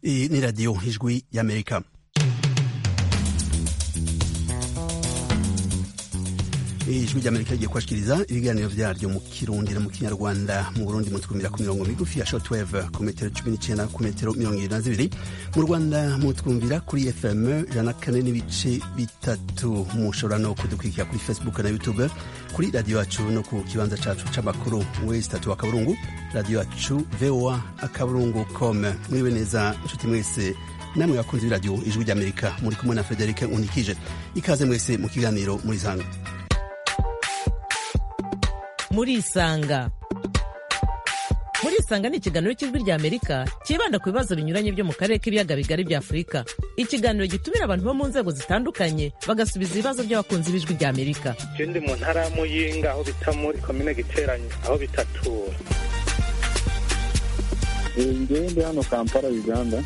Iyi ni radiyo ijwi y'Amerika. Ijwi ry'Amerika rigiye kubashikiriza ibiganiro vyaryo mu Kirundi no mu Kinyarwanda. Mu Burundi mutwumvira ku mirongo migufi ya shortwave ku metero 19 ku metero 22. Mu Rwanda mutwumvira kuri FM 104 n'ibice bitatu. Mushobora no kudukurikira kuri Facebook na YouTube, kuri radio yacu no ku kibanza cacu c'amakuru www akaburungu radio yacu voa.com. Mwiwe neza nshuti mwese namwe bakunzi b'iradiyo ijwi ry'Amerika, muri kumwe na Frederic Unikije. Ikaze mwese mu kiganiro muri Zanga. Murisanga ni ikiganiro cy'ijwi ry'Amerika kibanda ku bibazo binyuranye byo mu karere k'ibiyaga bigari bya Afurika. Ikiganiro gitumira abantu bo mu nzego zitandukanye bagasubiza ibibazo by'abakunzi b'ijwi ry'Amerika. Je ndi mu ntara ya Muyinga aho bita muri komine Giteranyi aho bitatura. Ndi hano Kampala, Uganda.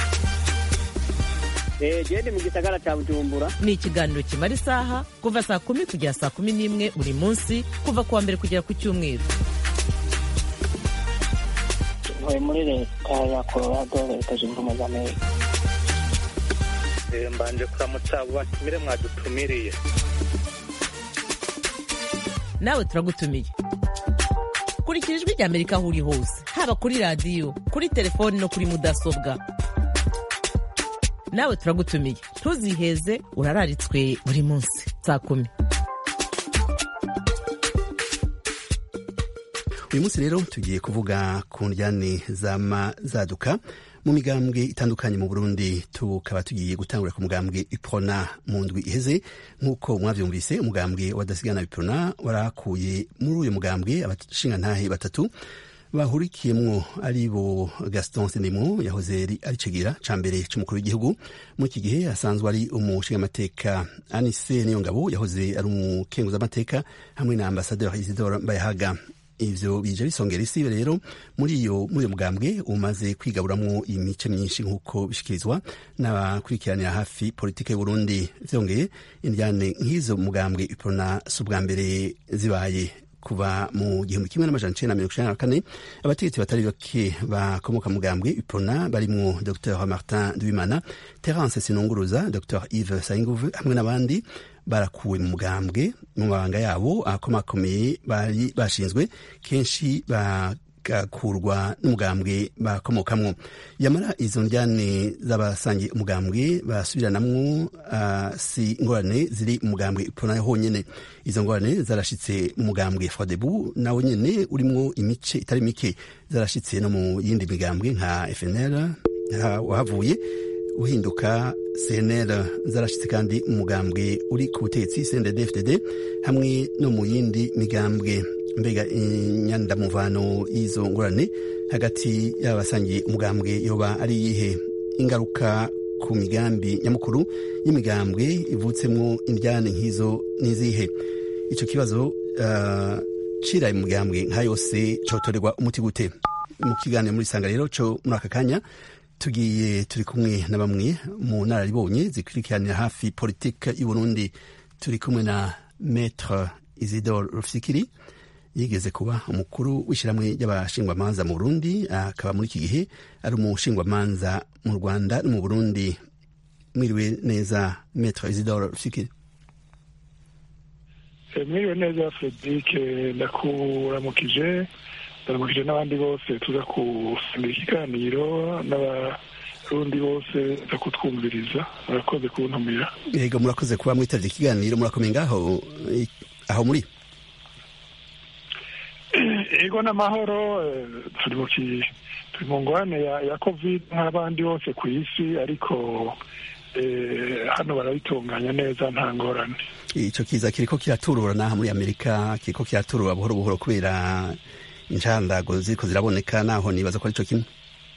Ndi mu gisagara cya Bujumbura. Ni ikiganiro kimara isaha kuva saa 10 kugera saa 11 buri munsi, kuva kuwa mbere kugera ku Cyumweru. Ntuye muri leta ya Colorado, leta zunze ubumwe za Amerika. Mbanje kuramutsa abo batumire mwadutumiriye. Nawe turagutumiye. Kurikira ijwi ry'Amerika aho uri hose, haba kuri radio, kuri telefoni no kuri mudasobwa. Nawe turagutumiye. Ntuziheze, urararitswe buri munsi saa 10. Uyu munsi rero tugiye kuvuga ku njyane zaduka mu migambwe itandukanye mu Burundi. Tukaba tugiye gutangura ku mugambwe Iprona mu ndwi iheze. Nk'uko mwavyumvise, umugambwe wadasigana Iprona warakuye muri uyu mugambwe abashingantahe batatu bahurikiyemwo ari bo Gaston Sindimwo yahoze ari cegira ca mbere c'umukuru w'igihugu. Mu iki gihe asanzwe ari umushingamateka Anise Niyongabo yahoze ari umukenguzamateka, hamwe na Ambassadeur Isidore Mbayahaga. Ivyo bije bisongera isi rero muri uyu mugambwe umaze kwigaburamwo imice myinshi nk'uko bishikirizwa n'abakurikiranira hafi politike y'u Burundi. Vyongeye indyane nk'izo mugambwe Iprona subwa mbere zibaye kuva mu 1994. Abategetsi batari bake bakomoka mugambwe Iprona barimwo Dr Martin Duimana, Terence Sinunguruza, Dr Yves Sayinguve hamwe n'abandi barakuwe mu mugambwe mu mabanga yabo akomakomeye bari bashinzwe, kenshi bagakurwa n'umugambwe bakomokamwo. Yamara izo njyane z'abasangiye umugambwe basubiranamwo si ingorane ziri mu mugambwe Iprona honyene. Izo ngorane zarashitse mu mugambwe Frodebu nawo nyene urimwo imice itari mike, zarashitse no mu yindi migambwe nka FNL wahavuye uhinduka CNL, zarashitse kandi umugambwe uri ku butegetsi CNDD-FDD hamwe no mu yindi migambwe. Mbega inyandamuvano y'izo ngorane hagati y'abasangiye umugambwe yoba ari yihe? Ingaruka ku migambi nyamukuru y'imigambwe ivutsemwo indyane nk'izo nizihe? Ico kibazo ciraye mu mugambwe nka yose cotorerwa umuti gute? Mu kiganiro muri Sanga rero co muri aka kanya turi kumwe na bamwe mu nararibonye zikurikiranira hafi politike y'u Burundi. Turi kumwe na Maître Isidore Rufyikiri, yigeze kuba umukuru w'ishiramwe ry'abashingwamanza mu Burundi, akaba muri iki gihe ari umushingwamanza mu Rwanda no mu Burundi. Mwiriwe neza Maître Isidore Rufyikiri. Mwiriwe neza Frederic, ndakuramukije n'abandi bose tuza kusangira ikiganiro, n'abarundi bose za kutwumviriza. Murakoze kuntumira. Yego, murakoze kuba mwitavye ikiganiro. Murakomeye ngaho aho muri? Ego n'amahoro. Turi mu ngwane ya COVID nk'abandi bose ku isi, ariko hano barabitunganya neza, nta ngorane. Ico kiza kiriko kiraturura naha muri Amerika, kiriko kiraturura buhoro buhoro kubera incandago ziriko ziraboneka, naho nibaza ko arico kimwe.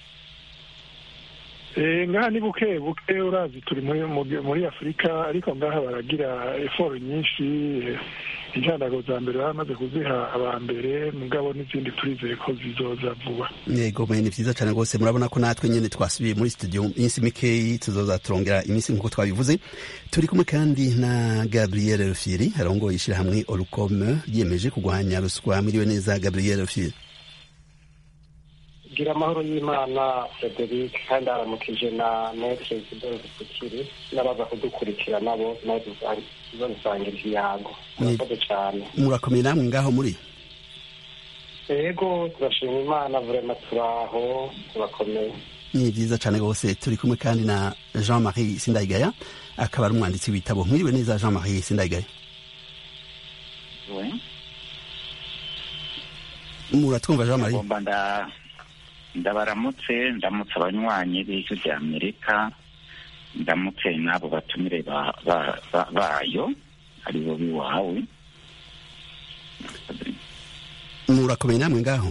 Ngaha ni buke urazi turi muri Afurika, ariko ngaha baragira effort nyinshi. Incandago za mbere bamaze kuziha abambere, mugabo n'izindi turizeye ko zizoza vuba. Yego, ni vyiza cane rwose. Murabona ko natwe nyene twasubiye muri studio iminsi mikeyi, tuzoza turongera iminsi nk'uko twabivuze. Turi kumwe kandi na Gabriel Rufyiri, arongoye ishirahamwe Orukome yiyemeje kugwanya ruswa. Mwiriwe neza Gabriel Rufyiri. gira amahoro y'Imana Frederic kandi aramukije na Maître Isidore Bukiri n'abaza kudukurikira nabo basangira ikiyago. Murakoze cyane. Murakomeye namwe ngaho muri? Yego turashima Imana vraiment turaho turakomeye. Ni byiza cyane rwose. Turi kumwe kandi na Jean-Marie Sindayigaya akaba ari umwanditsi w'ibitabo. Mwiriwe neza Jean-Marie Sindayigaya? Muratwumva Jean-Marie? Ndabaramutse ndamutse abanywanyi b'ijwi rya Amerika, ndamutse n'abo batumire bayo aribo biwawe. Murakomeye namwe ngaho?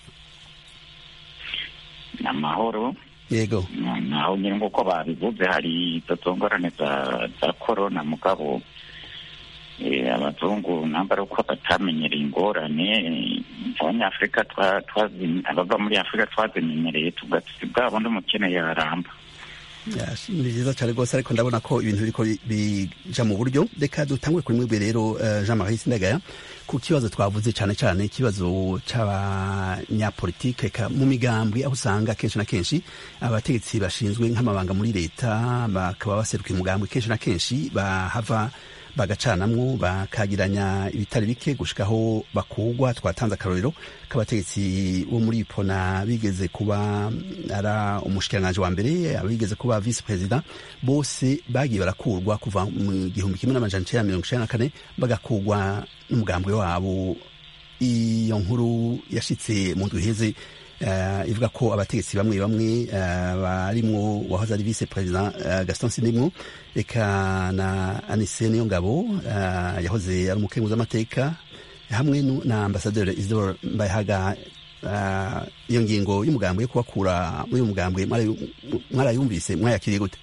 Amahoro. Yego. Naho nyine nk'uko babivuze hari izo ngorane za korona mugabo abazungu nambara uko batamenyereye ingorane abanyafurika abava muri Afurika twazimenyereye tugati bwabo ndumukeneye yaramba. Ni byiza cyane rwose ariko ndabona ko ibintu biriko bija mu buryo. Reka dutangure kuri mwebwe rero Jean-Marie Sindayigaya ku kibazo twavuze cyane cyane ikibazo c'abanyapolitike mu migambwe aho usanga kenshi na kenshi abategetsi bashinzwe nk'amabanga muri leta bakaba baseruka umugambwe kenshi na kenshi bahava bagacanamwo bakagiranya ibitari bike gushikaho bakugwa. Twatanze akarorero k'abategetsi bo muri Ipona bigeze kuba ara umushikiranganje wa mbere, abigeze kuba vice president, bose bagiye barakurwa kuva mu 1994 bagakugwa n'umugambwe wabo. Iyo nkuru yashitse mu ndwiheze ivuga ko abategetsi bamwe barimwo wahoze ari vice president Gaston Sindimwo eka na Anise Niyongabo yahoze ari umukenguza amateka hamwe na ambassadeur Isidore Mbayahaga. Iyo ngingo y'umugambwe yo kubakura muri uyu mugambwe mwarayumvise mwayakiriye gute?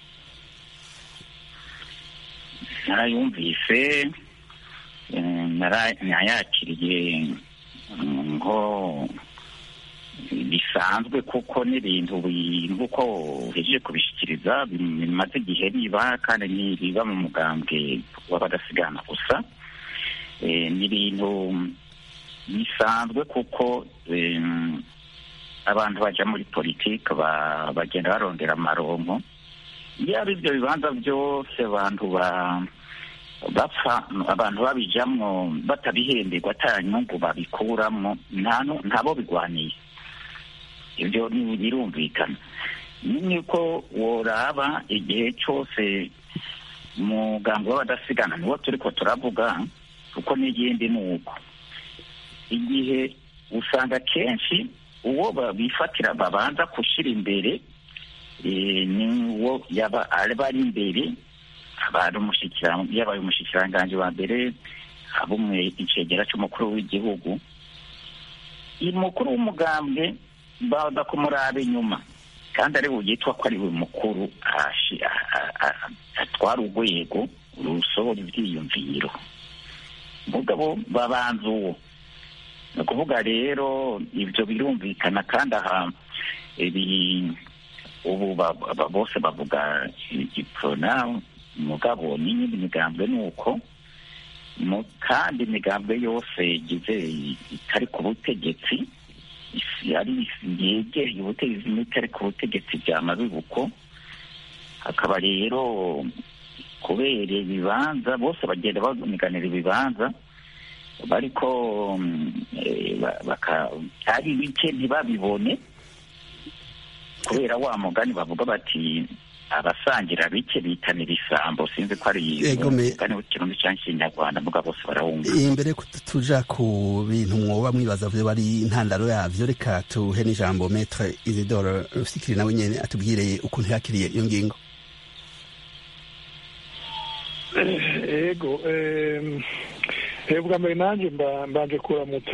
Narayumvise nayakiriye ngo bisanzwe kuko n'ibintu nk'uko uhejeje kubishikiriza bimaze igihe biba kandi ntibiba mu mugambwe w'abadasigana gusa. Ni ibintu bisanzwe kuko abantu baja muri politike bagenda barondera amaronko. Iyo ari ibyo bibanza byose abantu bapfa abantu babijamwo batabihemberwa ata nyungu babikuramwo ntabo bigwaniye. Ibyo birumvikana. Niko woraba igihe cyose umugambi w'abadasigana niwo turiko turavuga kuko n'igindi nuko igihe usanga kenshi uwo bifatira babanza gushira imbere niwo yaba ari imbere yabaye umushikiranganje wa mbere abumwe icegera cy'umukuru w'igihugu. Umukuru w'umugambwe baza kumuraba inyuma kandi ari yitwa ko ari we mukuru atwara urwego rusohora ibyiyumviro mugabo babanza uwo. Ni ukuvuga rero ibyo birumvikana kandi aha ubu bose bavuga Iprona mugabo n'iyindi migambwe nuko kandi imigambwe yose igize itari ku butegetsi yari yegereye ubutegetsi n'itari ku butegetsi byamaze uko. Hakaba rero kubera ibibanza bose bagenda baniganira ibibanza bariko ari bike ntibabibone kubera wa mugani bavuga bati abasangira bike bitanira isambo. Sinzi ko ari umugani w'ikirundi cyangwa ikinyarwanda muga bose barawumva. Imbere tuja ku bintu mwoba mwibaza vyo bari intandaro yavyo, reka tuhe n'ijambo Maître Isidore Rufikiri nawe nyene atubwire ukuntu yakiriye iyo ngingo. Ego bwa mbere nanjye mbanje kuramutsa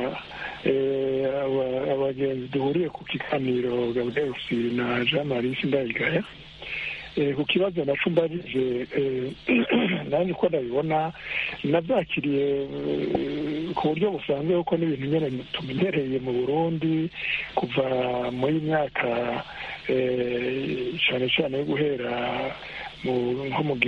abagenzi duhuriye ku kiganiro Gabriel Rufyiri na Jean-Marie Sindayigaya. Ku kibazo naco mbajije nanjye uko ndabibona nabyakiriye ku buryo busanzwe kuko n'ibintu nyene tumenyereye mu Burundi kuva muri myaka cyane cyane yo guhera nko mu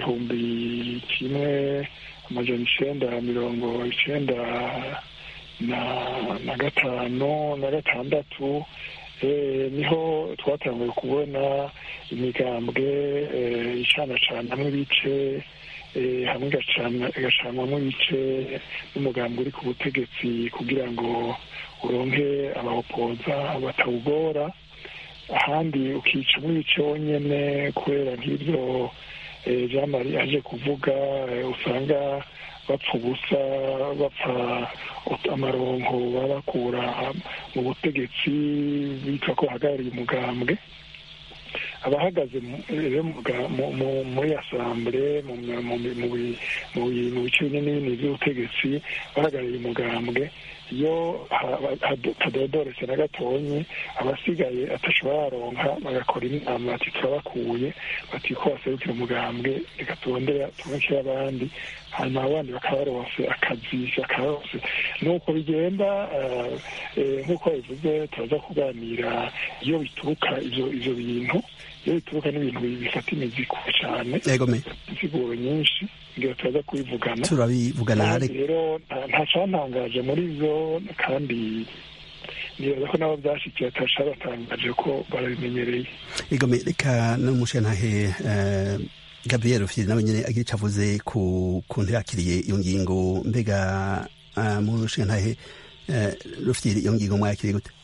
1995 na 6 niho twatanguye kubona imigambwe icanacanamwo ibice hamwe igacanwamo ibice n'umugambi uri ku butegetsi kugira ngo uronke abawopoza batawugora, ahandi ukicamo ibice wonyene kubera nk'ibyo Jean Marie aje kuvuga, usanga bapfa ubusa, bapfa amaronko babakura mu butegetsi bitwa ko bahagarariye umugambwe. Abahagaze muri asambure mu bice binini by'ubutegetsi bahagarariye umugambwe, iyo hadodoretse na gatonyi abasigaye atashobora baronka bagakora inama bati turabakuye, bati ko baserukira umugambwe reka turondera tubonekere abandi, hanyuma abandi bakaba baronse akazi karonse. Nuko bigenda nk'uko bivuze, turaza kuganira iyo bituruka ivyo bintu, iyo bituruka n'ibintu bifata imizi kure cane, insiguro nyinshi ngira turaza kubivugana, turabivugana. Rero nta cantangaje muri ivyo, kandi nibaza ko nabo vyashikiye atasha batangaje ko barabimenyereye. Egome, reka n'umushantahe Gabriel Rufyiri nawe nyene agira ico avuze ku kuntu yakiriye iyo ngingo. Mbega umushantahe Rufyiri, iyo ngingo mwakiriye gute?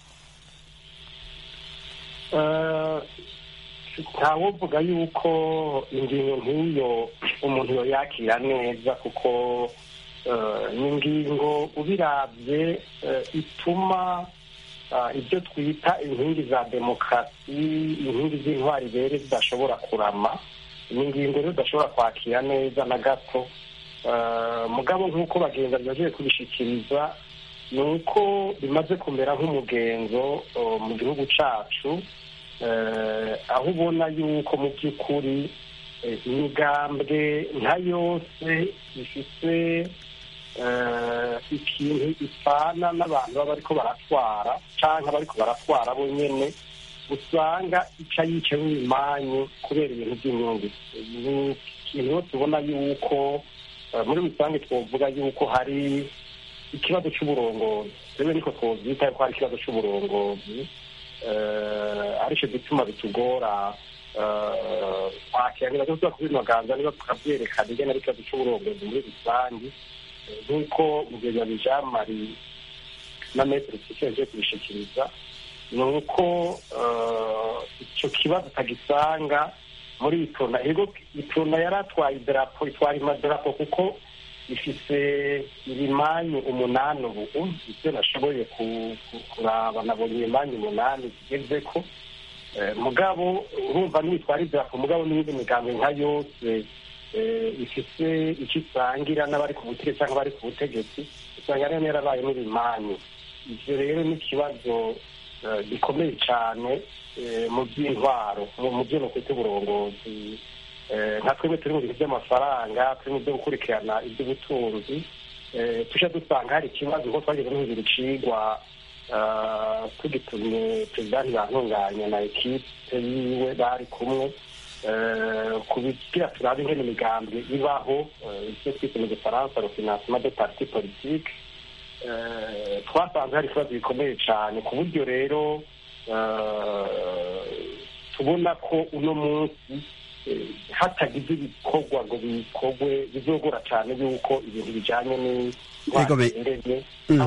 ntawovuga yuko ingingo nk'iyo umuntu yoyakira neza, kuko ni ingingo ubiravye ituma ibyo twita inkingi za demokarasi, inkingi z'intwari rero zidashobora kurama. ni ingingo rero udashobora kwakira neza na gato. Mugabo nk'uko bagenza byaje kubishikiriza, ni uko bimaze kumera nk'umugenzo mu gihugu cacu, aho ubona yuko mu by'ukuri imigambwe nka yose ifite ikintu ipfana n'abantu baba bariko baratwara canke bariko baratwara bo nyene, usanga ica yiceho imanyu kubera ibintu by'inyungu. Ni ikintu tubona yuko muri rusange twovuga yuko hari ikibazo c'uburongozi, rero niko twovyita yuko hari ikibazo c'uburongozi, arico gituma bitugora kwakira. Niba tuza kubinoganza, niba tukavyerekana ingene ari ikibazo c'uburongozi muri rusange, nk'uko mugenzi Jean Marie na Maître Tshisekedi kubishikiriza, ni uko ico kibazo utagisanga muri Iprona. Ego Iprona yaratwaye idarapo, itwara imadarapo kuko ifise ibimanyu 8 ubu. Ivyo nashoboye kuraba, nabonye ibimanyu 8 zigezeko. Mugabo urumva n'itwara idarapo, mugabo n'indi migambi nka yose ifise ikisangira n'abari ku butegetsi cyangwa bari ku butegetsi, usanga rero yarabaye n'ibimanyu. Ivyo rero ni ikibazo gikomeye cyane mu by'intwaro, mu byo no kwita uburongozi. Nka twebwe turi mu bintu by'amafaranga, turi mu byo gukurikirana iby'ubutunzi, tujya dusanga hari ikibazo ko twageze n'ibintu bicigwa tugitumye perezida ntibantunganya na ekipe yiwe bari kumwe, kubigira turabe ingene imigambi ibaho, ivyo twise mu gifaransa le financement des partis politiques. Twasanze hari ikibazo gikomeye cyane, ku buryo rero tubona ko uno munsi hatagize ibikorwa ngo bikorwe bizogora cyane yuko ibintu bijanye n'indege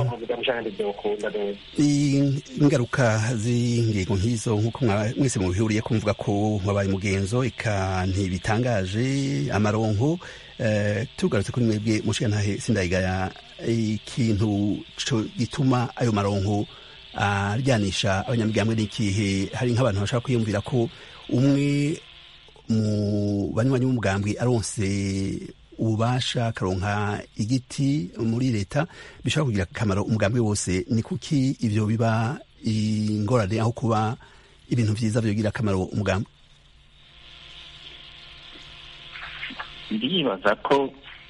ingaruka z'ingingo nk'izo nk'uko mwese mubihuriye kumvuga ko mwabaye umugenzo, eka ntibitangaje amaronko. Tugarutse kuri mwebwe mushikantahe Sindayigaya, ikintu gituma ayo maronko aryanisha abanyamigambwe n'ikihe? Hari nk'abantu bashaka kwiyumvira ko umwe mu banywanyi b'umugambwe aronse ububasha akaronka igiti muri leta bishobora kugira akamaro umugambwe wose. Ni kuki ivyo biba ingorane aho kuba ibintu vyiza vyogira akamaro umugambwe? ndibaza ko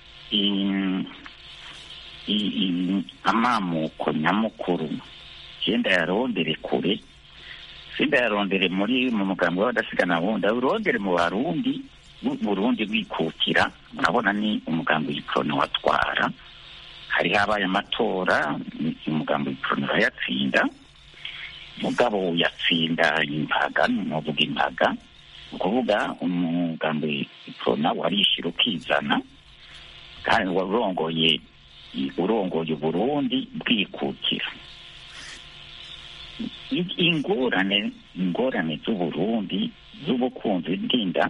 amamuko nyamukuru genda yarondere kure, sinda yarondere mu mugambi w'abadasigana wundi, urondere mu Barundi, Burundi bwikukira. Murabona ni umugambi w'Iprona watwara, hari habaye amatora umugambi w'Iprona urayatsinda. mugabo yatsinda impaga, nuvuga impaga ukuvuga umugambi Iprona warishira ukizana kandi urongoye Burundi bwikukira. ingorane z'Uburundi z'ubukunzi bw'inda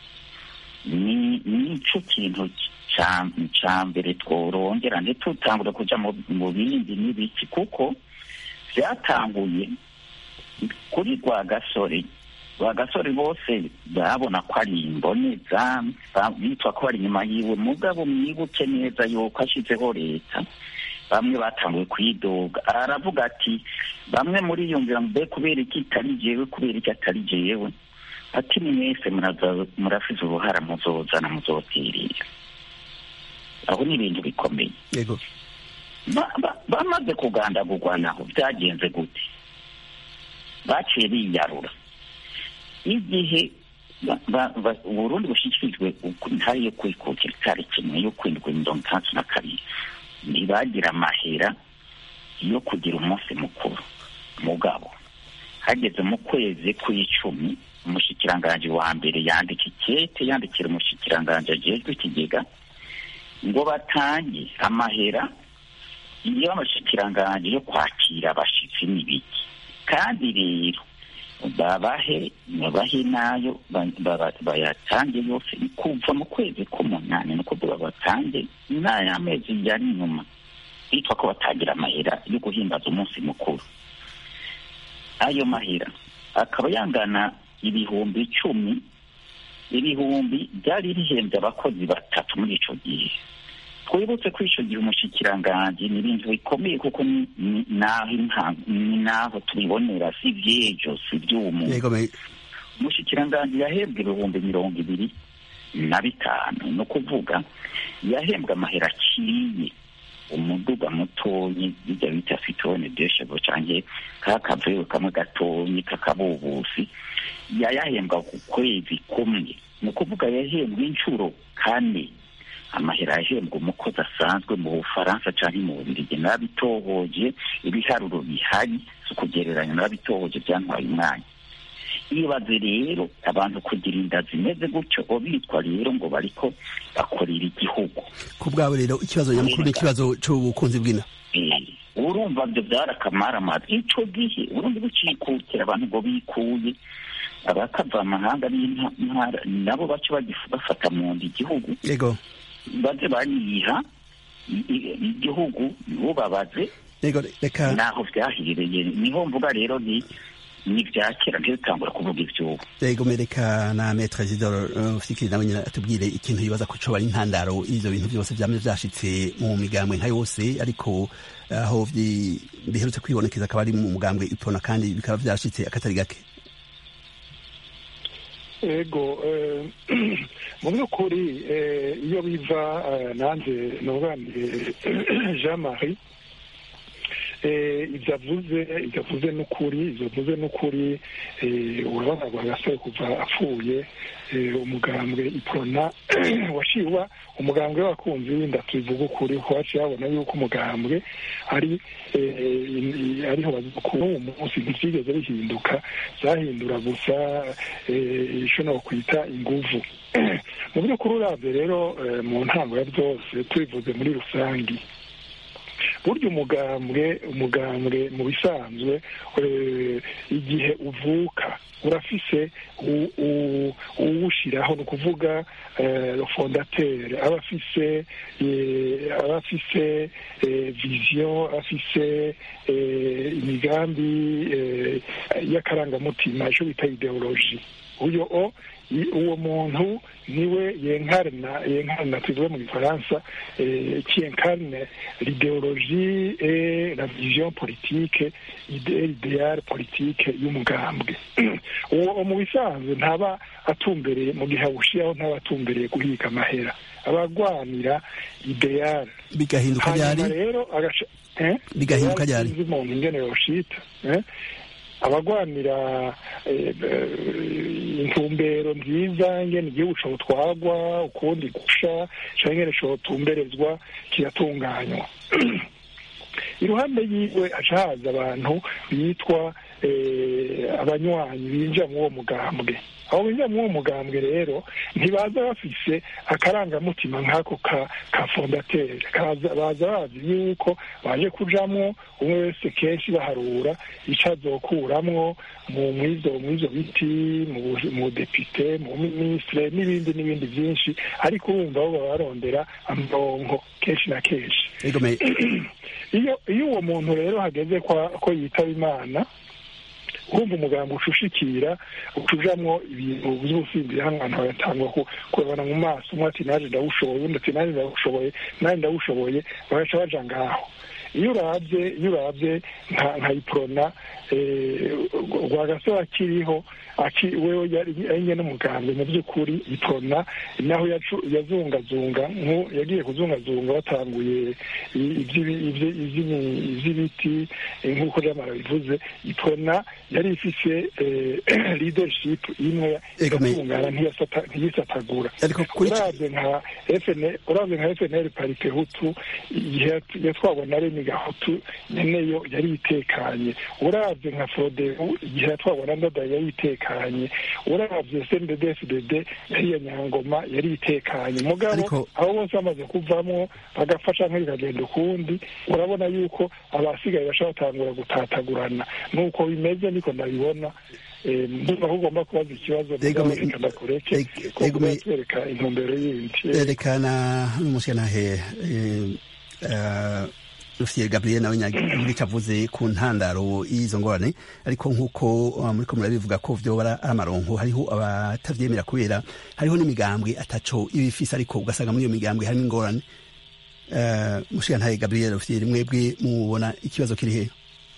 nico kintu ca mbere tworongera ntitutangure kuja mu bindi n'ibiki, kuko vyatanguye kuri Rwagasore bose babona ko ari imboneza, bitwa ko ari inyuma yiwe. Mugabo mwibuke neza yuko ashizeho leta, bamwe batanguye kwidoga, aravuga ati bamwe muri yumvira mbe kubera iki atari jewe, kubera iki atari jewe, ati mwese murafise uruhara, muzozana muzotirira. Aho ni ibintu bikomeye. Yego. Bamaze kugandagurwa naho byagenze gute? Baciye biyarura. Igihe Uburundi bushikirijwe intare yo kwikukira itariki imwe y'ukwindwi 1962, ntibagira amahera yo kugira umunsi mukuru. Mugabo hageze mu kwezi kw'icumi, umushikiranganji wa mbere yandikira umushikiranganji ajejwe ikigega ngo batange amahera y'amashikiranganji yo kwakira abashitsi n'ibiki, kandi rero babahe nayo bayatange yose kuva mu kwezi k'umunani, no kuvuga batange n'ay'amezi yari inyuma, bitwa ko batagira amahera yo guhimbaza umunsi mukuru. Ayo mahera akaba yangana ibihumbi 10, ibihumbi byari bihembye abakozi 3 muri ico gihe. Twibutse ko ico gihe umushikiranganji ni ibintu bikomeye, kuko ni naho tubibonera, si vyejo si vy'umu. Umushikiranganji yahembwe ibihumbi 25, no kuvuga yahembwe amahera aciye umuduga mutonyi bijya bita fitone deshebo canke kakavuye kamwe gatonyi kakabubusi, yahembwa ku kwezi kumwe, no kuvuga yahembwe incuro 4. Amahera yahembwa umukozi asanzwe mu Bufaransa canke mu Bubiligi, nabitohoje ibiharuro bihari sukugereranya, nabitohoje byantwaye umwanya. Ibaze rero abantu kugira inda zimeze gutyo, bitwa rero ngo bariko bakorera igihugu. Ku bwawe rero ikibazo nyamukuru n'ikibazo c'ubukunzi bw'ina, urumva byo byarakamaramaza. Ico gihe Burundi bucikukira, abantu ngo bikuye abakava amahanga n'intara nabo baco bafata mu ndi igihugu. Yego. Baze bariha igihugu bubabaze. Yego, reka naho vyahireye, niho mvuga rero ni vyakera ntitangura kuvuga ivyubu. Yego, mereka na Maître Isidore Fikiri nawe nyine atubwire ikintu yibaza ko coba ari intandaro ivyo bintu byose vyamye vyashitse mu migambwe nka yose, ariko aho biherutse kwibonekeza akaba ari mu mugambwe Iprona, kandi bikaba vyashitse akatari gake. Ego, mu by'ukuri iyo biva nanjye nuganire Jean-Marie, ibyo avuze n'ukuri, urabona Rwagasore kuva apfuye, umugambwe Iprona washiwa umugambwe w'abakunzi w'inda, tubivuga ukuri ko waciye abona yuko umugambwe ariho bazukuru umunsi ntivyigeze bihinduka, zahindura gusa ico no kwita inguvu. Mu by'ukuri uravye rero mu ntango ya byose tubivuze muri rusangi, burya umugambwe mu bisanzwe igihe uvuka urafise uwushiraho, ni ukuvuga fondateur aba afise vision, afise imigambi y'akarangamutima, ico bita ideologie. Uwo muntu niwe yenkarna tuvuge mu Gifaransa, qui incarne l'idéologie et la vision politique, l'idéal politique y'umugambwe. Uwo mu bisanzwe ntaba atumbereye, mu gihe awushiraho ntaba atumbereye guhiga amahera, abagwanira ideal. Bigahinduka ryari rero bigahinduka ryari umuntu ingene yoshita, abagwanira intumbero nziza, ngene igihugu cotwagwa ukundi gusha, canke ngene cotumberezwa kiratunganywa. iruhande yiwe haca haza abantu bitwa abanywanyi binjira mu uwo mugambwe. Abo binjira mu uwo mugambwe rero ntibaza bafise akarangamutima nk'ako ka fondateri, baza bazi yuko baje kujamwo umwe wese kenshi baharura ico azokuramwo mw'ivyo biti, mu depite, mu ministre n'ibindi vyinshi, ariko urumva bo baba barondera amaronko kenshi na kenshi. Iyo uwo muntu rero hageze ko yitaba Imana, urumva umugambi ucushikira ucujamwo ibintu vy'ubusimbiri hano bagatangwa kurebana mu maso, umwe ati naje ndawushoboye, undi ati naje ndawushoboye, bagaca baja ngaho. Iyo uravye nka Iprona Rwagasore akiriho wewe yari nyene n'umugambi mu by'ukuri Iprona naho yazungazunga yagiye kuzungazunga batanguye ivy'ibiti nk'uko Jamara bivuze. Iprona yari ifise leadership imwe yatungana ntiyisatagura. Uravye nka FNL parite Hutu yatwabwa na Remy Gahutu nyeneyo yari itekanye. Uravye nka Frodebu igihe yatwabwa na Ndada yari itekanye. Uravye CNDD-FDD yari ya Nyangoma yari itekanye. Mugabo abo bose bamaze kuvamwo bagafasha nk'ikagenda ukundi, urabona yuko abasigaye bashobora batangura gutatagurana. Nuko bimeze niko ndabibona. Ndumva ko ugomba kubaza ikibazo ndakureke kwereka intumbero yindi. Erekana n'umushyanahe Rufyiri Gabriel nawe nyagica avuze ku ntandaro y'izo ngorane, ariko nk'uko muriko murabivuga ko vyoba ari amaronko, hariho abatavyemera kubera hariho n'imigambwe ataco ibifise, ariko ugasanga muri iyo migambwe harimo ingorane. Mushyanahe Gabriel Rufyiri, mwebwe mubona ikibazo kiri hehe?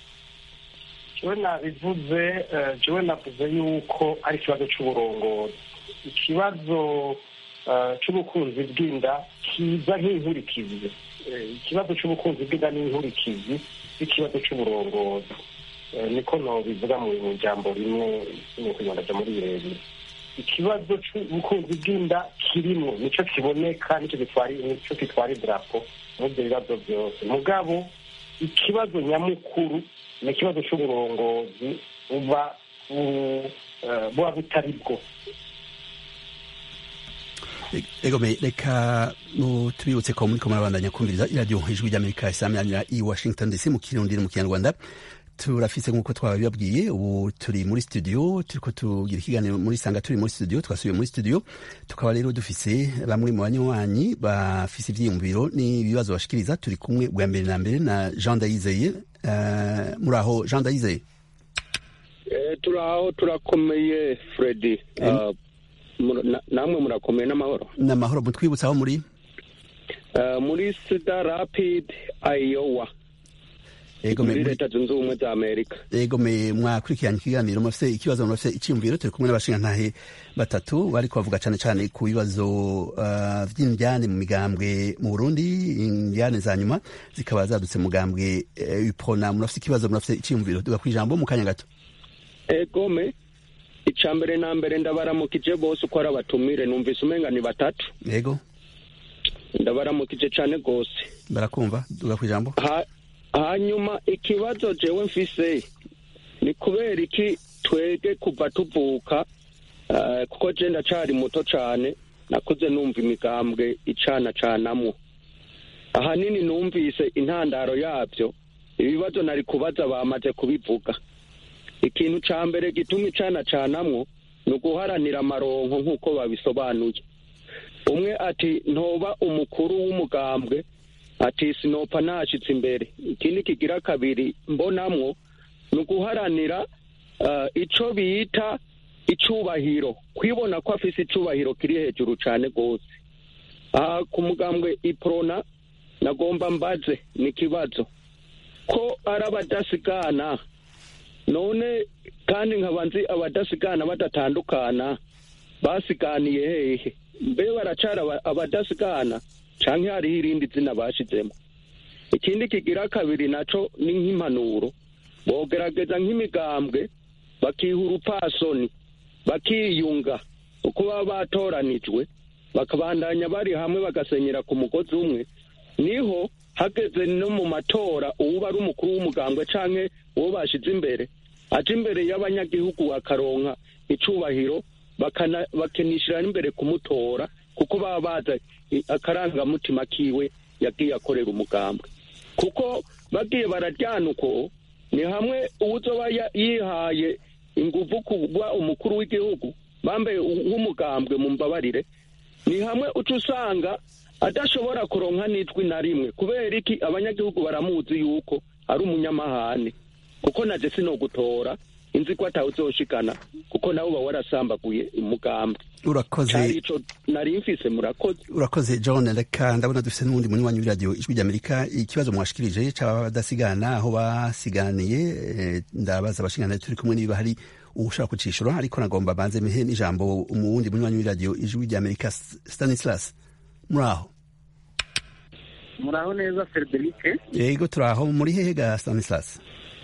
Jewe navuze yuko ari ikibazo c'uburongozi. Ikibazo c'ubukunzi bw'inda kiza nk'inkurikizi. Ikibazo c'ubukunzi bw'inda n'inkurikizi ikibazo c'uburongozi. Niko nobivuga mu jambo rimwe kugira muri birebire. Ikibazo c'ubukunzi bw'inda kirimwo nico kiboneka, nico gitwara idarapo mu byo bibazo byose. Mugabo ikibazo nyamukuru ni ikibazo c'uburongozi buba butari bwo. Reka tubibutse ko muriko murabandanya kumviriza iradiyo ijwi ry'Amerika isamiranyira i Washington DC mu Kirundi no mu Kinyarwanda. Turafise nk'uko twabibabwiye, ubu turi muri studio, turiko tugira ikiganiro muri Sanga, turi muri studio, twasubiye muri studio, tukaba rero dufise bamwe mu banywanyi bafise ivyiyumviro n'ibibazo bashikiriza. Turi kumwe bwa mbere na mbere na Jean Ndayizeye. Muraho Jean Ndayizeye? Turaho, turakomeye Freddy. Namwe murakomeye n'amahoro? N'amahoro. Mutwibutsa aho muri? Muri Cedar Rapids, Iowa. Muri Leta Zunze Ubumwe za Amerika. Ego mwakurikiranye ikiganiro, mufise ikibazo, mufise iciyumviro. Turi kumwe n'abashingantahe batatu bariko bavuga cane cane ku bibazo vy'indyane mu migambwe mu Burundi. Indyane za nyuma zikaba zadutse mu mugambwe Iprona. Murafise ikibazo, murafise iciyumviro, duga kwijambo mu kanya gato. Egome, icambere na mbere ndabaramukije bose uko ari abatumire, numvise umenga ni batatu. Yego, ndabaramukije cane gose. Barakumva, duga kwijambo. Hanyuma ikibazo jewe mfise ni kubera iki twege kuva tuvuka, kuko je ndacari muto cane, nakuze numva imigambwe icanacanamwo. Ahanini numvise intandaro yavyo, ibibazo nari kubaza bamaze kubivuga. Ikintu ca mbere gituma icanacanamwo ni uguharanira amaronko nk'uko babisobanuye. Umwe ati ntoba umukuru w'umugambwe, ati sinopfa nashitse imbere. Ikindi kigira kabiri mbonamwo ni uguharanira ico bita icubahiro, kwibona ko afise icubahiro kiri hejuru cane gose. Ku mugambwe Iprona nagomba mbaze ni kibazo ko ari abadasigana, none kandi nkaba nzi abadasigana badatandukana, basiganiye hehe? Mbe baracara abadasigana canke hariho irindi zina bashizemo? Ikindi kigira kabiri naco ni nk'impanuro, bogerageza nk'imigambwe bakiha urupasoni, bakiyunga uko baba batoranijwe, bakabandanya bari hamwe bagasenyera ku mugozi umwe, niho hageze no mu matora uwuba ari umukuru w'umugambwe canke uwo bashize imbere aje imbere y'abanyagihugu akaronka icubahiro bakenishira imbere kumutora kuko baba baza akarangamutima kiwe yagiye akorera umugambwe kuko bagiye bararyana uko ni hamwe uwuzoba yihaye inguvu kuba umukuru w'igihugu bambaye nk'umugambwe mu mbabarire ni hamwe uca usanga adashobora kuronka n'ijwi na rimwe kubera iki abanyagihugu baramuzi yuko ari umunyamahane kuko naje sinogutora inzi ko atawuzoshikana kuko nawe uba warasambaguye umugambwe. Urakoze. Ico nari mfise murakoze. Urakoze John, reka ndabona dufise n'undi munywanyi w'iradio Ijwi ry'Amerika. Ikibazo mwashikirije c'abadasigana aho basiganiye, ndabaza abashingana turi kumwe niba hari ushaka kucishura, ariko nagomba banze mehe n'ijambo umuwundi munywanyi w'iradio Ijwi ry'Amerika Stanislas. Muraho neza Frederic? Yego turaho. Muri hehe ga Stanislas?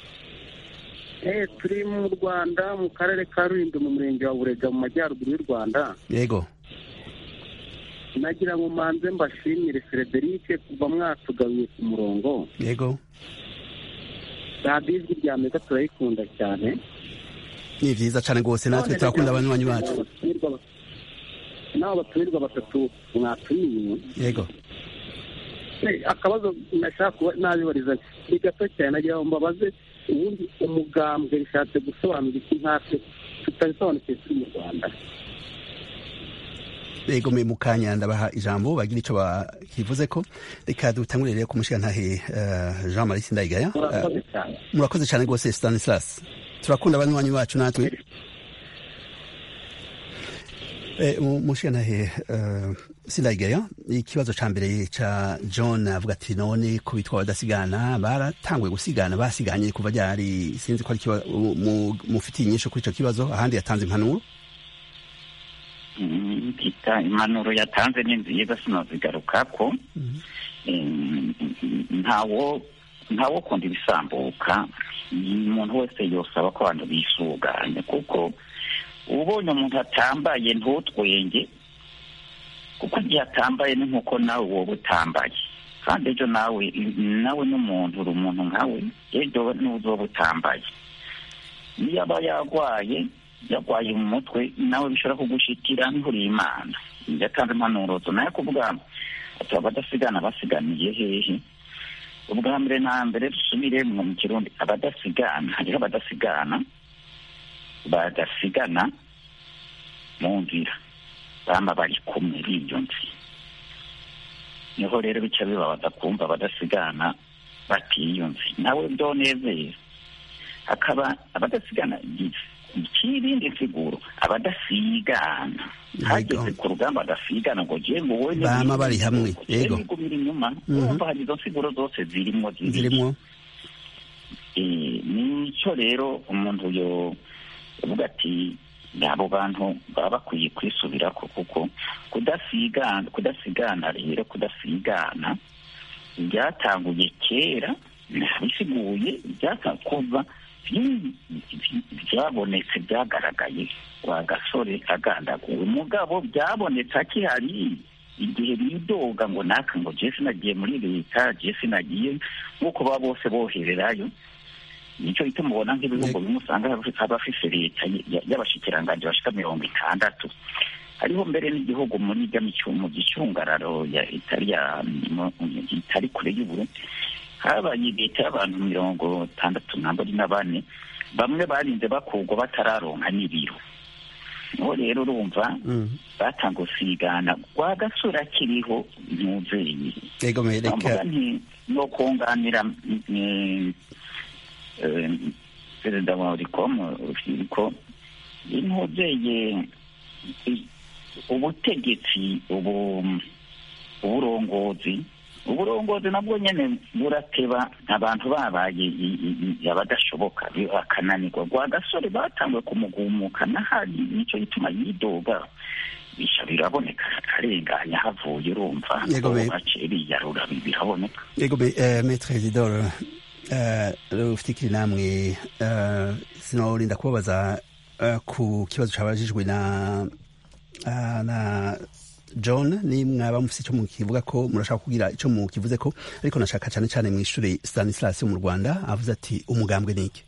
Turi mu Rwanda mu karere ka Rulindo mu murenge wa Burega mu majyaruguru y'u Rwanda. Yego. Nagira ngo manze mbashimire Frederic kuva mwatugabiye ku murongo. Yego. Radio Ijwi ry'Amerika turayikunda cyane. Ni vyiza cyane gose, natwe turakunda abanywanyi bacu. Nabo batumirwa batatu mwatumiye. Yego. Akabazo nashaka kuba nabibariza ni gato cyane, nagira ngo mbabaze ubundi umugambwe rishatse gusobanura iki nkatwe tutabisobanukiwe turi mu Rwanda. Yego mu kanya ndabaha ijambo bagira ico bakivuze ko. Reka dutangurire rero kumushirantahe Jean Marie Sindayigaya. Murakoze cyane gose Stanislas, turakunda abanywanyi bacu natwe. Mushirantahe Sindayigaya, ikibazo ca mbere ca John avuga ati none ko bitwa badasigana baratanguye gusigana, basiganye kuva ryari? Sinzi ko ari mufitiye inyisho kuri ico kibazo. Ahandi yatanze impanuro. Impanuro yatanze ni nziza sinozigarukako. ntawo kundi bisambuka. Umuntu wese yosaba ko abantu bisuganya, kuko ubonye umuntu atambaye ntutwenge, kuko igihe atambaye ni nkuko nawe wowe utambaye, kandi ejo nawe n'umuntu uri umuntu nkawe, ejo n'uzoba utambaye. Niyo aba yarwaye mu mutwe nawe bishobora kugushikira nturi Imana. Yatanze impanuro nayo kuvuga ati abadasigana basiganiye hehe. Ubwa mbere na mbere dusubire mu Kirundi, abadasigana, hariho abadasigana badasigana mu nzira, bamba bari kumwe b'iyo nzi. Niho rero bica bibabaza kumva abadasigana batiyunze. Nawe byonezeye akaba abadasigana ikirindi nsiguro, abadasigana hageze ku rugamba badasigana ngo je ngo wowe bama bari hamwe. Yego gumira inyuma umva hari izo nsiguro zose zirimo. Nico rero umuntu yo uvuga ati abo bantu baba bakwiye kwisubirako, kuko kudasigana rero kudasigana byatanguye kera, bisiguye byatakuva byabonetse byagaragaye wa gasore agandaguwe. Mugabo byabonetse akihari igihe bidoga ngo naka ngo je sinagiye muri leta, je sinagiye, nkuko baba bose bohererayo. Nico ite mubona nk'ibihugu bimusanga abafise leta y'abashikiranganje bashika 60. Hariho mbere n'igihugu muri mu gicungararo ya Itali kure y'Uburundi habaye leta y'abantu 64 bamwe barinze bakugwa batararonka n'ibiro. Niho rero urumva batanga usigana kwa gasura kiriho ntuzeye. Yego mereka no kunganira perezida wa Rikomo ko intuzeye ubutegetsi uburongozi nabwo nyene burateba, abantu babaye abadashoboka akananirwa. Gwa gasore batangwe kumugumuka nahari, nico gituma yidoga bisha biraboneka akarenganya havuye. Urumva baceri yarura biraboneka. Yego Maître Isidore, rufikiri namwe sinorinda kubabaza ku kibazo cabajijwe na John ni mwaba mufise ico mukivuga ko murashaka kugira ico mukivuze ko ariko nashaka cyane cyane mu ishuri Stanislas mu Rwanda avuze ati umugambwe niki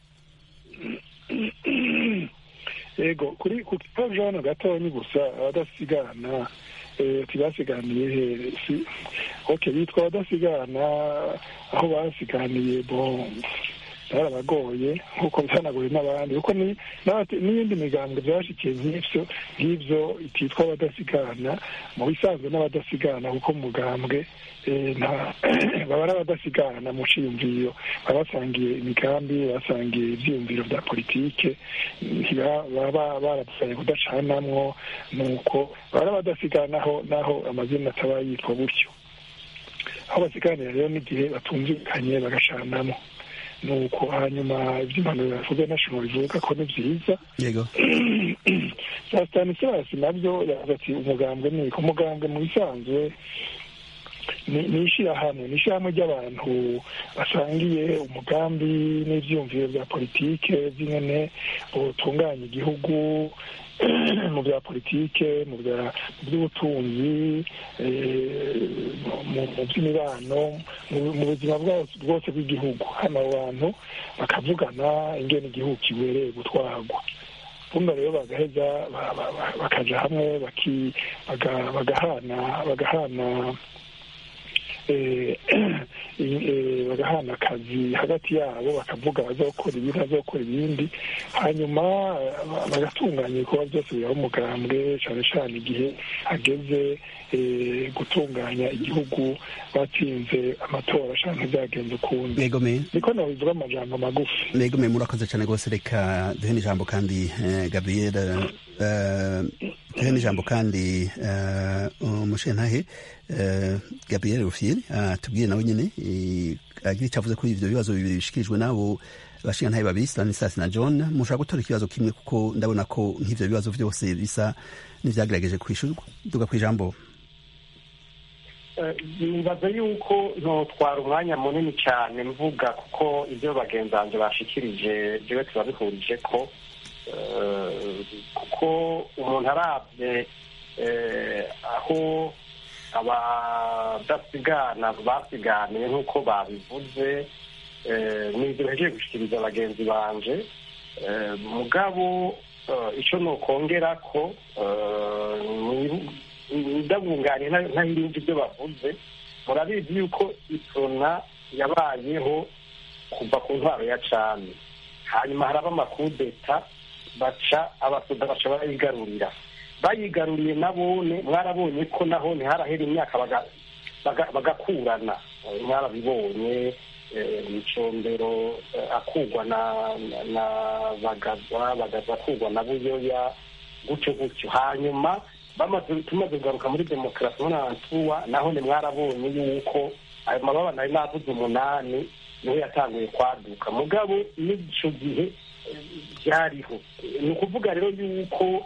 ego kuri ku kibazo gatonya gusa abadasigana tibasiganiye si okay bitwa abadasigana aho basiganiye barabagoye nkuko byanagoye n'abandi kuko n'iyindi migambwe byashikiye nk'ivyo ititwa abadasigana mu bisanzwe n'abadasigana kuko mugambwe baba ari abadasigana mu ciyumviro baba basangiye imigambi basangiye ivyiyumviro vya politike baba barapfanye kudacanamwo nuko baba ari abadasigana naho amazina ataba yitwa gutyo aho basiganira rero n'igihe batumvikanye bagacanamwo nuko hanyuma ivy'impanuro yavuze national bivuga ko ni vyiza yego Stanislas nabyo yavuze ati umugambwe mu bisanzwe ni ishirahamwe ry'abantu basangiye umugambi n'ivyumviro vya politike vy'ingene butunganya igihugu mu bya politike mu by'ubutunzi mu by'imibano mu buzima bwose bw'igihugu hano abantu bakavugana ingene igihugu kibereye gutwarwa bumva rero bagaheza bakaja hamwe bagahana akazi hagati yabo bakavuga bazokora ibi bazokora ibindi hanyuma bagatunganya ibikorwa byose biraba umugambwe cane cane igihe hageze gutunganya igihugu batsinze amatora canke vyagenze ukundi niko nabivuga amajambo magufi megome murakoze cane rwose reka duhe n'ijambo kandi Gabriel duhe n'ijambo kandi umushenantahe Gabriel Rufyiri tubwire nawe nyene agira icyo avuze kuri ivyo bibazo bibiri bishikirijwe nabo bashingantahe babiri Stanislas na John mushaka gutora ikibazo kimwe kuko ndabona ko nk'ivyo bibazo vyose bisa n'ivyagerageje kwishurwa duga kwijambo nibaza yuko ntotwara umwanya munini cyane mvuga kuko ibyo bagenzi banje bashikirije jewe turabihurije ko kuko umuntu arabye aho abadasigana basiganiye nk'uko babivuze n'ibyo bagiye gushyikiriza bagenzi banje mugabo icyo nokongera ko ndabunganiye ntahirinde ibyo bavuze murabizi yuko isona yabayeho kuva ku ntwaro ya cami hanyuma haraba amakudeta abasoda baca barayigarurira bayigaruriye nabone mwarabonye ko naho ntiharahera imyaka bagakurana mwarabibonye Micombero akugwa na bagaza akugwa na Buyoya gutyo hanyuma tumaze kugaruka muri demokarasi n'antuwa naho mwarabonye yuko ayo mababa nari navuze 8 niho yatanguye kwaduka mugabo n'ico gihe byariho ni ukuvuga rero yuko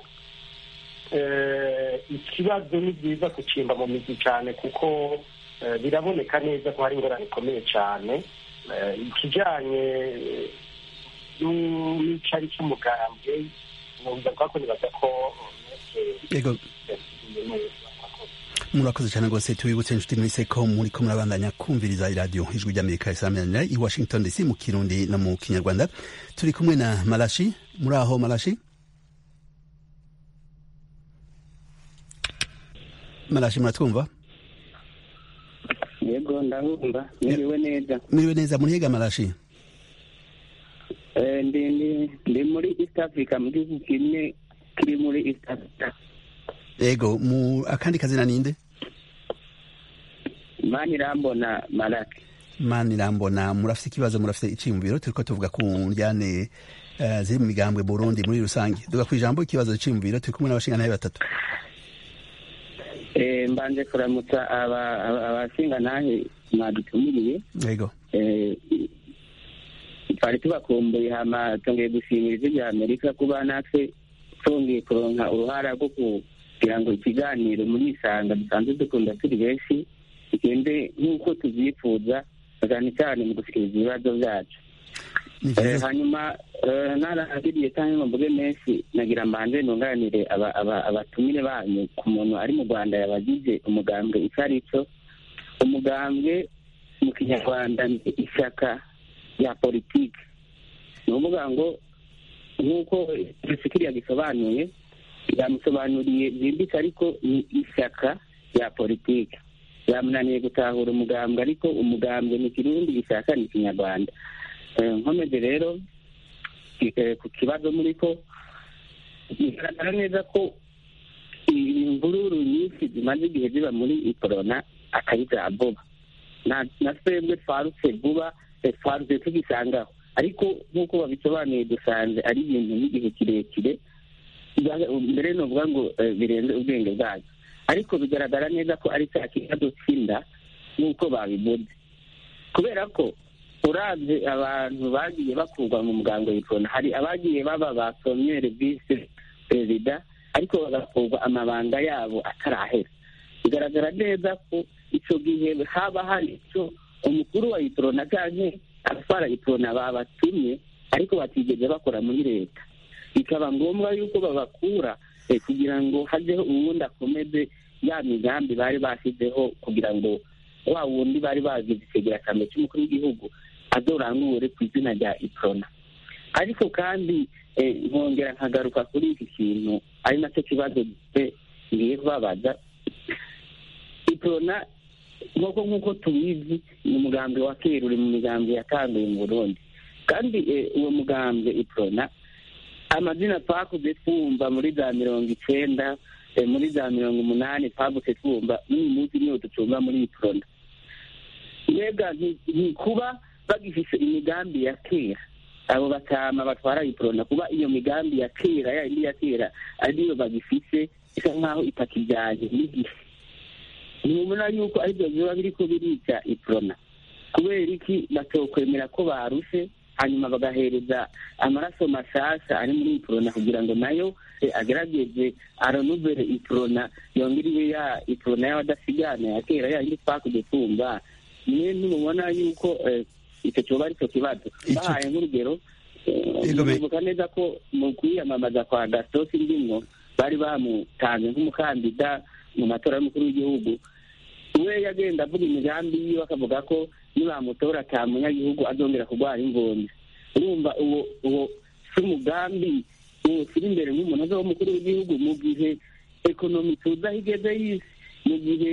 ikibazo ni byiza kucimba mu mizi cyane kuko biraboneka neza ko hari ingorane ikomeye cyane ikijyanye n'icari cy'umugambwe numva ko nibaza ko murakoze cyane rwose tubibutse inshuti mwese ko muriko murabandanya kumviriza iradiyo ijwi ry'amerika isaminanira i Washington DC mu kirundi no mu kinyarwanda turi kumwe na Malashi muri aho Malashi muratwumva yego ndabumva miriwe neza murihiga Malashi ndi muri East Africa mu gihugu kimwe kiri muri East Africa yego akandi kazina ninde Manirambona Malaki Manirambona murafite ikibazo murafite iciyumviro turiko tuvuga ku njyane ziri mu migambwe Burundi muri rusange duga kwijambo ikibazo c'iyumviro turi kumwe n'abashingantahe batatu mbanje kuramutsa abashingantahe mwadutumiriye yego twari tubakumbuye hama tongeye gushimira ijwi rya Amerika kuba natwe twongeye kuronka uruhara rwo kugira ngo ikiganiro muri isanga dusanzwe dukunda turi benshi igende nk'uko tuvyifuza cyane cyane mu gushikiriza ibibazo byacu hanyuma narangiriye cyangwa mvuge menshi nagira mbanje nunganire abatumire banyu ku muntu ari mu Rwanda yabagize umugambwe icyo ari cyo. Umugambwe mu kinyarwanda ni ishyaka rya politiki. ni ukuvuga ngo nk'uko Tshisekedi yagisobanuye yamusobanuriye byimbitse, ariko ni ishyaka rya politiki. yamunaniye gutahura umugambwe, ariko umugambwe ni Kirundi, ishyaka ni Kinyarwanda. nkomeje rero ku kibazo muri ko bigaragara neza ko imvururu nyinshi zimaze igihe ziba muri ikorona atari za vuba. na twebwe twarutse vuba, twarutse tugisangaho, ariko nk'uko babisobanuye dusanze ari ibintu by'igihe kirekire, mbere novuga ngo birenze ubwenge bwacu, ariko bigaragara neza ko ari cya kibazo cy'inda nk'uko babivuze, kubera ko uravye abantu bagiye bakurwa mu muganga w'Iprona, hari abagiye baba ba premier vice perezida ariko bagakurwa amabanga yabo atarahera. bigaragara neza ko icyo gihe haba hari icyo umukuru wa Iprona canke abatwara Iprona babatumye ariko batigeze bakora muri leta, bikaba ngombwa yuko babakura kugira ngo hajyeho uwundi akomeze ya migambi bari bashyizeho, kugira ngo wa wundi bari bagize ikigera cyane cy'umukuru w'igihugu azorangure ku izina rya Iprona. ariko kandi nkongera nkagaruka kuri iki kintu ari nacyo kibazo ngiye kubabaza. Iprona nk'uko tubizi ni umugambi wa kera, uri mu migambi yatanguye mu Burundi, kandi uwo mugambi Iprona amazina twakuze twumva muri za 90, muri za 80 twagutse twumva, n'uyu munsi niyo ducumba muri Iprona. mbega ni kuba bagifise imigambi ya kera abo batama batwara Iprona, kuba iyo migambi ya kera yindi ya kera ariyo bagifise, isa nkaho itakijyanye n'igihe. nimubona yuko aribyo biba biriko birica Iprona, kubera iki batokwemera ko barushe hanyuma bagahereza amaraso mashasha ari muri Iprona kugira ngo nayo agerageze aronuvere Iprona, yongeriwe ya Iprona y'abadasigana ya kera yindi twakuze twumva. niwe nimubona yuko icyo cyoba ari cyo kibazo. bahaye nk'urugero, bivuga neza ko mu kwiyamamaza kwa Gaston Sindimwo bari bamutanze nk'umukandida mu matora y'umukuru w'igihugu. we yagenda avuga imigambi yiwe akavuga ko nibamutora ata munyagihugu azongera kurwara imvunja. urumva uwo si umugambi ushyira imbere nk'umuntu aza w'umukuru w'igihugu mu gihe ekonomi tuzi aho igeze y'isi, mu gihe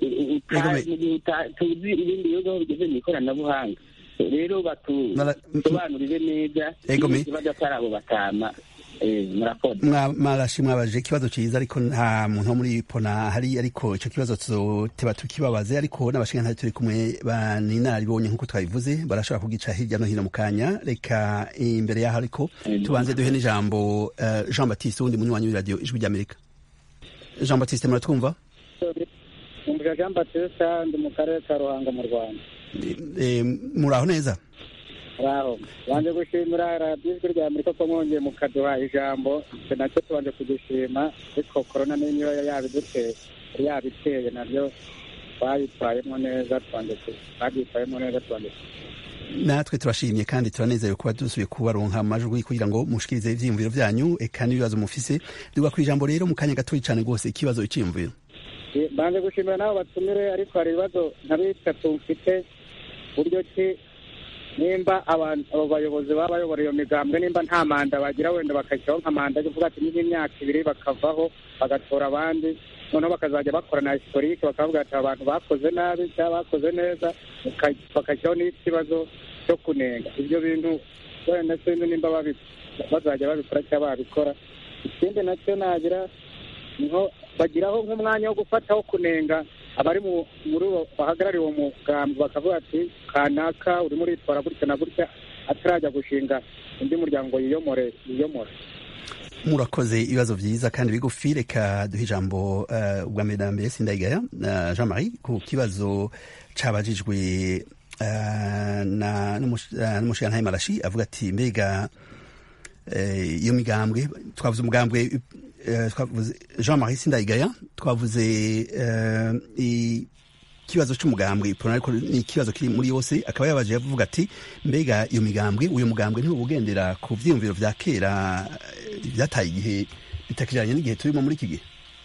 tuzi ibindi bihugu aho bigeze mu ikoranabuhanga. rero batusobanurire neza ikibazo atari abo batama. Marashi mwabaje ikibazo cyiza, ariko nta muntu wo muri Iprona hari, ariko icyo kibazo tuzoteba tukibabaze, ariko n'abashinga ntari turi kumwe baninaribonye nk'uko twabivuze barashobora kugica hirya no hino mu kanya. reka imbere yaho ariko tubanze duhe n'ijambo Jean Baptiste, wundi munywanyi w'iradiyo Ijwi ry'Amerika. Jean Baptiste, muratwumva? Jean Baptiste, ndi mu karere ka Ruhango mu Rwanda. muraho neza? Muraho. Banje gushimira radiyo Ijwi ry'Amerika ko mwongeye mukaduha ijambo, nacyo tubanje kugishima, ariko korona niyo yabiteye nabyo twabitwayemo neza, twabyitwayemo neza. natwe turashimye kandi turanezerewe kuba dusubiye kubaronka amajwi kugira ngo mushikirize ivyiyumviro vyanyu eka n'ibibazo mufise. duga ku ijambo rero mu kanya gatoyi cane rwose, ikibazo iciyumviro. Banje gushimira nabo batumire, ariko hari ibibazo nka bitatu mfite. buryo ki nimba abo bayobozi baba bayobora iyo migambwe, nimba nta manda bagira, wenda bakashyiraho nka manda yo kuvuga ati n'imyaka 2 bakavaho bagatora abandi, noneho bakazajya bakora na historique bakavuga ati abantu bakoze nabi cyangwa bakoze neza, bakashyiraho n'ikibazo cyo kunenga ibyo bintu. wenda sinzi nimba bazajya babikora cyangwa babikora. ikindi nacyo nagira niho bagiraho nk'umwanya wo gufataho kunenga abari muri bahagarariye uwo mugambi, bakavuga ati kanaka uri muri itwara gutya na gutya, atarajya gushinga undi muryango yiyomore. murakoze, ibibazo vyiza kandi bigufi. reka duhe ijambo ubwa mbere na mbere Sindayigaya Jean Marie ku kibazo cabajijwe n'umushikirantahe Marashi, avuga ati mbega iyo migambwe, twavuze umugambwe Jean Marie Sindayigaya, twavuze kibazo c'umugambwe Iprona ariko ni ikibazo kiri muri yose, akaba yabaje yavuga ati mbega iyo migambwe uyo mugambwe ntibugendera ku vyiyumviro vya kera vyataye igihe bitakijanye n'igihe turimo muri iki gihe.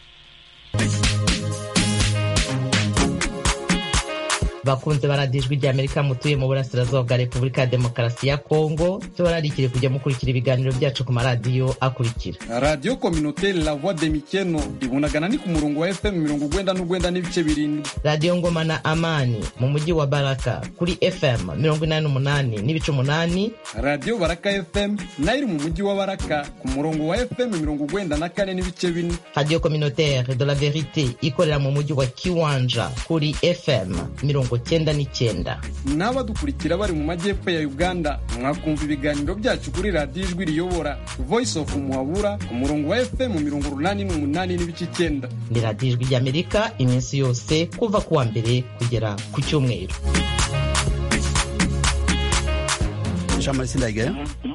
bakunze baradijwe rya Amerika mutuye mu burasirazuba bwa Repubulika ya Demokarasi ya Kongo, tubararikire kujya mukurikira ibiganiro byacu ku maradiyo akurikira: Radio Communautaire La Voix de Mikeno ibunagana ni ku murongo wa FM 99 n'ibice birindwi. Radio Ngoma na Amani mu mujyi wa Baraka kuri FM 88 n'ibice 8. Radio Baraka FM nayo iri mu mujyi wa Baraka ku murongo wa FM 94 n'ibice 4. Radio Communautaire de la Verite ikorera mu mujyi wa Kiwanja kuri FM 99. N'abadukurikira bari mu majyepfo ya Uganda mwakumva ibiganiro byacu kuri Radio Ijwi Riyobora Voice of Muhabura ku murongo wa FM 88 n'ibice 9. Ni Radio Ijwi ry'Amerika iminsi yose kuva kuwa mbere kugera ku cyumweru. Jean-Marie Sindayigaya,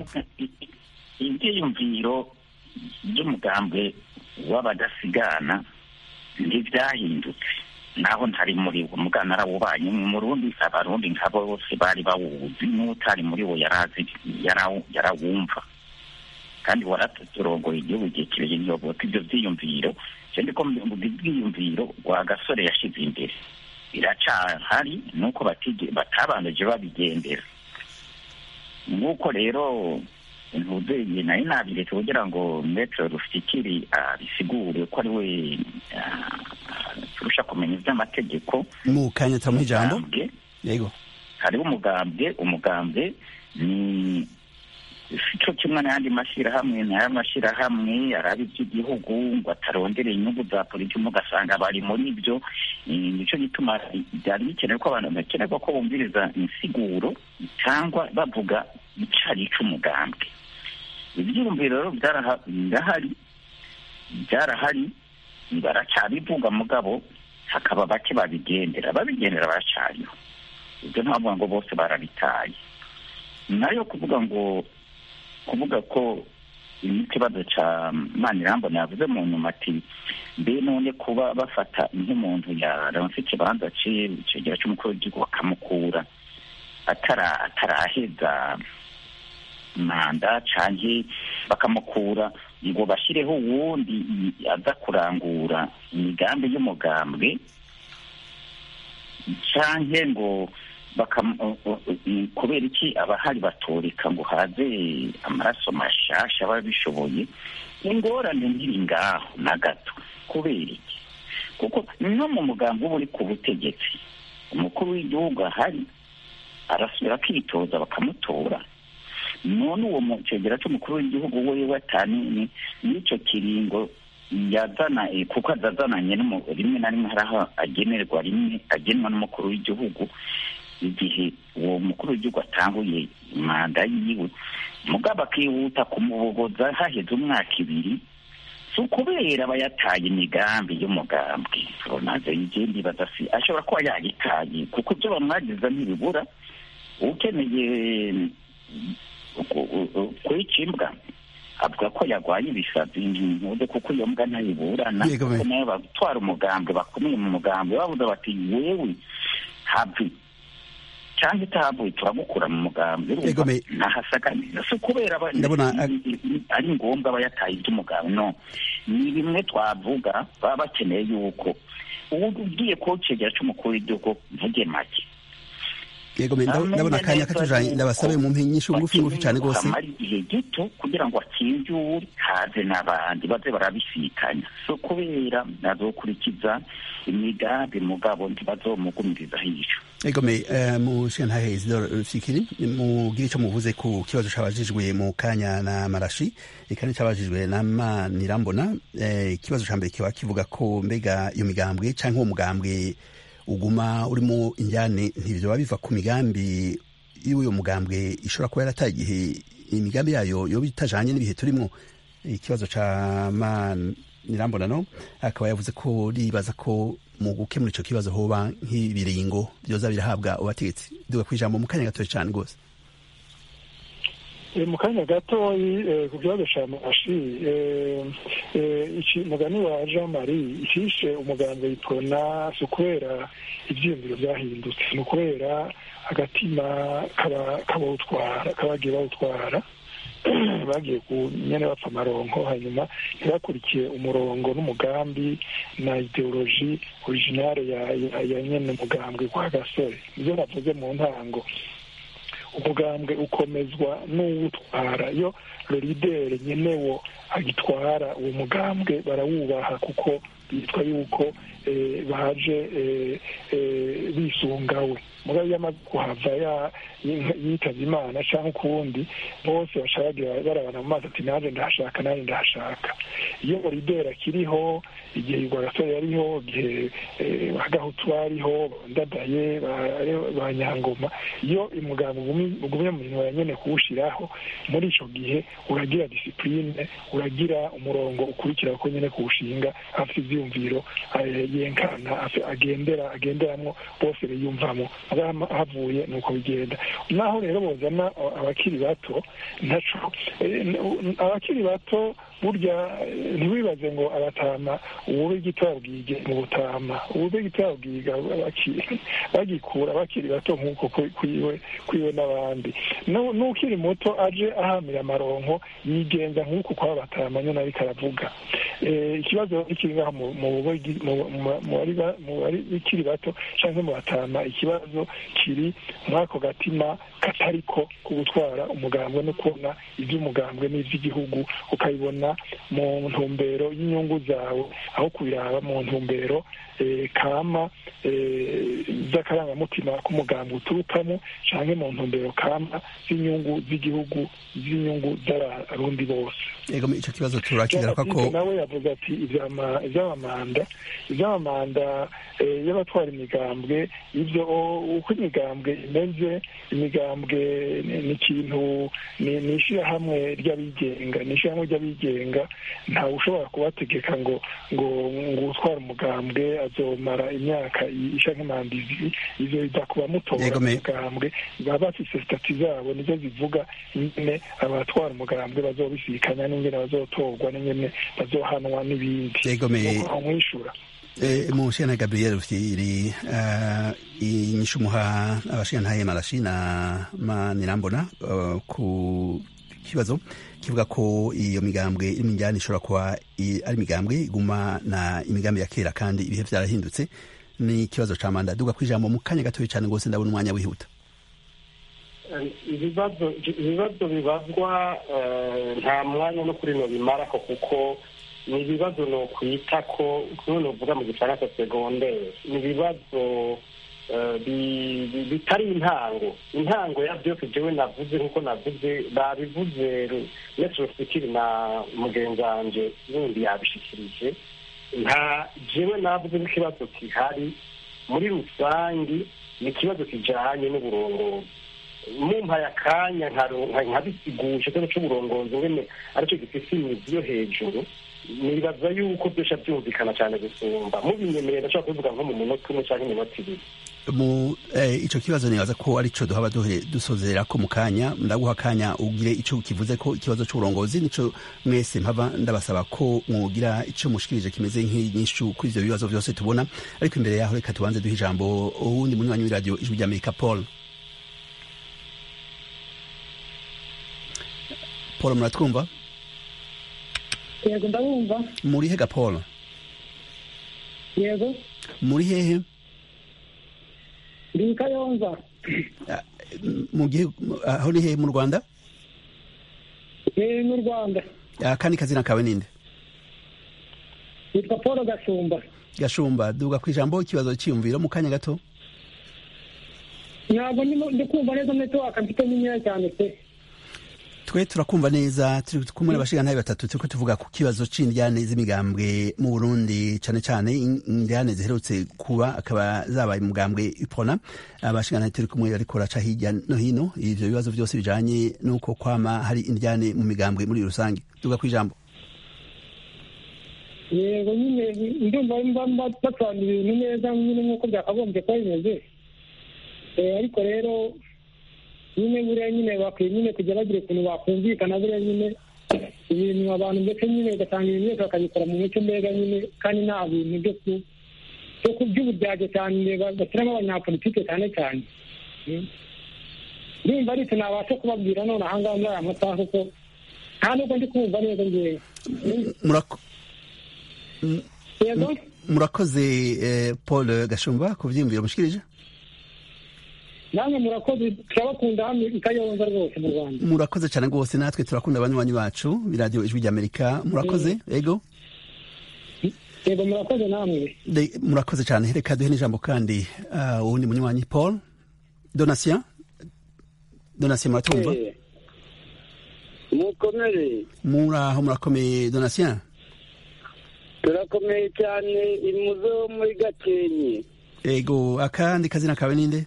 ibyiyumviro by'umugambwe w'abadasigana ntibyahindutse, naho ntari muri wo mugana narawubanye mu Burundi, abarundi nkabo bose bari bawuzi, n'utari muri wo yarawumva kandi waraturongoye igihugu kirekire nyoboka ibyo byiyumviro. Cyane ko mu byiyumviro wa gasore yashize imbere biracahari, nuko batabanuje babigendera. Nuko rero ntuzeye nayo nabiretse kugira ngo Metro Rufikiri bisigure ko ari we turusha kumenya iby'amategeko. Mu kanya tamu ijambo yego, hari umugambwe ni cyo kimwe n'andi mashyirahamwe, n'aya mashyirahamwe arabi by'igihugu ngo atarondere inyungu za politiki, mugasanga bari muri ibyo. Nicyo gituma byari bikenewe ko abantu bakenerwa ko bumviriza insiguro cyangwa bavuga icari c'umugambwe. Ibyiyumviro byarahari baracyabivuga, mugabo hakaba bake babigendera baracariho. Ibyo ntabwo ngo bose barabitaye. Nayo kuvuga ko ikibazo ca Manirambona yavuze mu nyuma ati mbe none kuba bafata nk'umuntu yaronse ikibanza cegera c'umukuru w'igihugu bakamukura ataraheza manda canke bakamukura ngo bashireho uwundi aza kurangura imigambi y'umugambwe, canke ngo kubera iki abahari batoreka ngo haze amaraso mashasha babishoboye. Ingorane ntiri ngaho na gato. Kubera iki? Kuko no mu mugambi uba uri ku butegetsi, umukuru w'igihugu ahari arasubira akitoza bakamutora. None uwo mucegera c'umukuru w'igihugu wewe atanini n'icyo kiringo yazana, kuko azazananye rimwe na rimwe haraho agenwa n'umukuru w'igihugu igihe uwo mukuru w'igihugu atanguye manda yiwe, mugabo akihuta kumubogoza haheze umwaka 2. si ukubera aba yataye imigambi y'umugambi ronaze y'igindi badasi ashobora kuba yagitaye, kuko ibyo bamwagiza ntibibura. Ukeneye kwikimbwa avuga ko yagwaye ibisazi ntuze, kuko iyo mbwa ntayibura nayo batwara umugambi bakomeye mu mugambi bavuze bati wewe habi cyangwa itahavuye turagukura mu mugambi nahasaganiza. Si ukubera ari ngombwa aba yataye iby'umugambi, no, ni bimwe twavuga baba bakeneye yuko ubu ugiye kucegera c'umukuru w'igihugu ntuge make. Yego, ndabona akanya katujanye, ndabasabe mu mpinyisho ngufi cyane gose amara igihe gito kugira ngo akinjure haze n'abandi baze barabisikanya. So kubera nazokurikiza imigambi mugabo ntibazomugumiriza hico. Yego, mu shantahe Isidore Rufikiri mugire ico muvuze ku kibazo cabajijwe mu kanya na Marashi ikandi cabajijwe na Manirambona. Ikibazo ca mbere kiba kivuga ko mbega iyo migambwe canke uwo mugambwe uguma urimo injyane ntivyo biva ku migambi y'uyo mugambwe ishobora kuba yarataye igihe imigambi yayo yo bitajanye n'ibihe turimo. Ikibazo ca Manirambona no akaba yavuze ko ribaza ko mu gukemura ico kibazo hoba nk'ibiringo byoza birahabwa abategetsi. Duga kwijambo mu kanya gatoya cyane gose. mu kanya gatoyi ku kibazo cya mashi mugani wa jean marie icishe umugambi w'ipona si ukubera ibyiyumviro byahindutse ni ukubera agatima kabagiye bawutwara bagiye ku nyene bapfa amaronko hanyuma ntibakurikiye umurongo n'umugambi na ideoloji originale ya nyene umugambwe kwa gasore nivyo navuze mu ntango. Umugambwe ukomezwa n'uwutwara iyo leader nyenewo agitwara uwo mugambwe barawubaha kuko bitwa yuko baje bisungawe mugabo yamaze kuhava yitavye Imana canke ukundi bose bashaka barabana mu maso ati naje ndahashaka naje ndahashaka. Iyo leader akiriho igihe Rwagasore yariho igihe Bagahutu bariho Ndadaye ba Nyangoma iyo umugambi ugumye mu bintu nyene kuwushiraho muri ico gihe uragira discipline uragira umurongo ukurikira ko nyene kuwushinga afite ivyumviro yenkana agenderamwo bose biyumvamo havuye nuko bigenda. Naho rero bozana abakiri bato ntaco abakiri bato burya ntiwibaze ngo abatama uwube gitabwige mu butama uwube gitabwiga bagikura bakiri bato nk'uko kwiwe n'abandi n'ukiri muto aje ahamira amaronko yigenza nk'uko kwa batama nyine ariko aravuga. Ikibazo kiri ngaho mu bari bikiri bato canke mu batama ikibazo kiri mwako gatima katariko ku gutwara umugambwe no kubona ivy'umugambwe n'ivy'igihugu ukabibona mu ntumbero y'inyungu zawe aho kubiraba mu ntumbero kama z'akarangamutima k'umugambwe uturukamo canke mu ntumbero kama z'inyungu z'igihugu z'inyungu z'abarundi bose. Ego ico kibazo turakigera ko nawe yavuze ati ivy'amamanda y'abatwara imigambwe ivyo uko imigambwe imeze imigambwe ni ikintu ni ishirahamwe ry'abigenga ntawe ushobora kubategeka ngo utwara umugambwe azomara imyaka isha nk'imanda ivyo bidakuba mutora umugambwe baba bafise stati zabo nizo zivuga nyene abatwara umugambwe bazobisikanya n'ingene bazotorwa n'ingene bazohanwa n'ibindi mwishura. Mushana Gabriel Rufyiri inyishu muha abashintaye Marashi na Manirambona ku kibazo kivuga ko iyo migambwe iri minjani ishobora kuba ari migambwe iguma na imigambi ya kera kandi ibihe vyarahindutse. Ni ikibazo ca manda duga kwijambo mu kanya gatoyi cane gose ndabona umwanya wihuta. Ibibazo bibazwa nta mwanya no kuri no bimara kuko ni ibibazo no kwita ko none uvuga mu gifaransa secondaire ni ibibazo bitari intango ya byose jewe navuze nkuko navuze babivuze Metro Fikiri na mugenzanje n'undi yabishikirije nta jewe navuze ikibazo kihari muri rusangi ni ikibazo kijanye n'uburongozi mumpaye akanya nkabisigusha cyo c'uburongozi ngene aricyo gifise imizi yo hejuru nibaza yuko byosha byumvikana cyane gusumba mubinyemerera ndashaka kuvuga nko mu munota umwe cyangwa iminota ibiri. Ico kibazo nibaza ko arico duhaba dusozera ko mu kanya ndaguha akanya ugire ico kivuze ko ikibazo c'uburongozi nico mwese mpava ndabasaba ko mwogira ico mushikirije kimeze nk'inyishu kuri ivyo bibazo vyose tubona ariko imbere yaho reka tubanze duha ijambo uwundi munywanyi w'iradio Ijwi ry'Amerika Paul muratwumva? Yego ndabumva. Muri hega Paul? Yego. Muri hehe? Ndi Kayonza. Mu gihe aho ni hehe mu Rwanda? Mu Rwanda. Kandi kazina kawe ninde? Nitwa Paul Gashumba. Gashumba duga kwijambo ikibazo cyiyumviro mu kanya gato. Ntabwo ndi kumva neza network mfite nyinya cyane pe. Twe turakumva neza turi kumwe n'abashingantahe batatu turiko tuvuga ku kibazo c'indyane z'imigambwe mu Burundi cane indyane ziherutse kuba akaba zabaye umugambwe Ipona. Abashingantahe turi kumwe ariko raca hirya no hino ivyo bibazo vyose bijanye nuko kwama hari indyane mu migambwe muri rusange duga kwijambo. Yego nyine ndumva batwanda ibintu neza nyine nk'uko byakagombye kuba bimeze ariko rero nyine buriya nyine bakwiye nyine kujya bagira ukuntu bakumvikana buriya nyine ibintu abantu ndetse nyine ugasanga ibintu byose bakabikora mu mucyo mbega nyine kandi nta bintu byo by'uburyarya cyane bashyiramo abanyapolitike cyane cyane ndumva ari icyo nabasha kubabwira none aha ngaha muri aya masaha kuko nta nubwo ndi kumva neza ngewe. Murakoze Paul Gashumba ku byiyumviro mushikirije. namwe murakoze, turabakunda hano i Kayonza rwose mu Rwanda. Murakoze cyane rwose, natwe turakunda abanywanyi bacu b'iradiyo Ijwi ry'Amerika. Murakoze. Yego murakoze namwe. Murakoze cyane. Reka duhe n'ijambo kandi uwundi munywanyi Paul Donatien muratumva? Mukomere. Muraho murakomeye Donatien? Turakomeye cyane imuzo muri Gakenke. Ego, akandi kazina kawe ninde?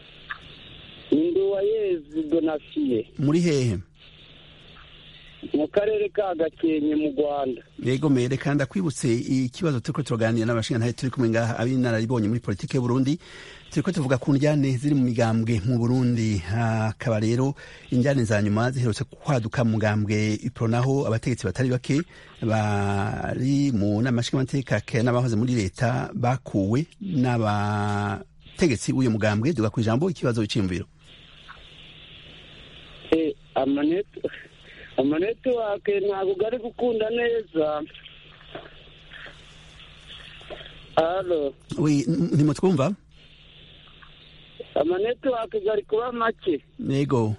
Nduwayezu Donatien. Muri hehe? Mu karere ka Gakenke mu Rwanda. Yego mere, kandi akwibutse ikibazo turiko turaganira n'abashingantahe turi kumwe ngaha ab'inararibonye muri politike y'u Burundi. Turiko tuvuga ku njyane ziri mu migambwe mu Burundi, akaba rero injyane za nyuma ziherutse kwaduka mu mugambwe ipronaho abategetsi batari bake bari mu nama nshingamateka n'abahoze muri leta bakuwe n'abategetsi w'uyu mugambwe. Duga ku ijambo ikibazo cy'imviro. Amaneto wake ntabwo gari gukunda neza. Alo. Oui, ntimutwumva? Amaneto wake gari kuba make. Yego.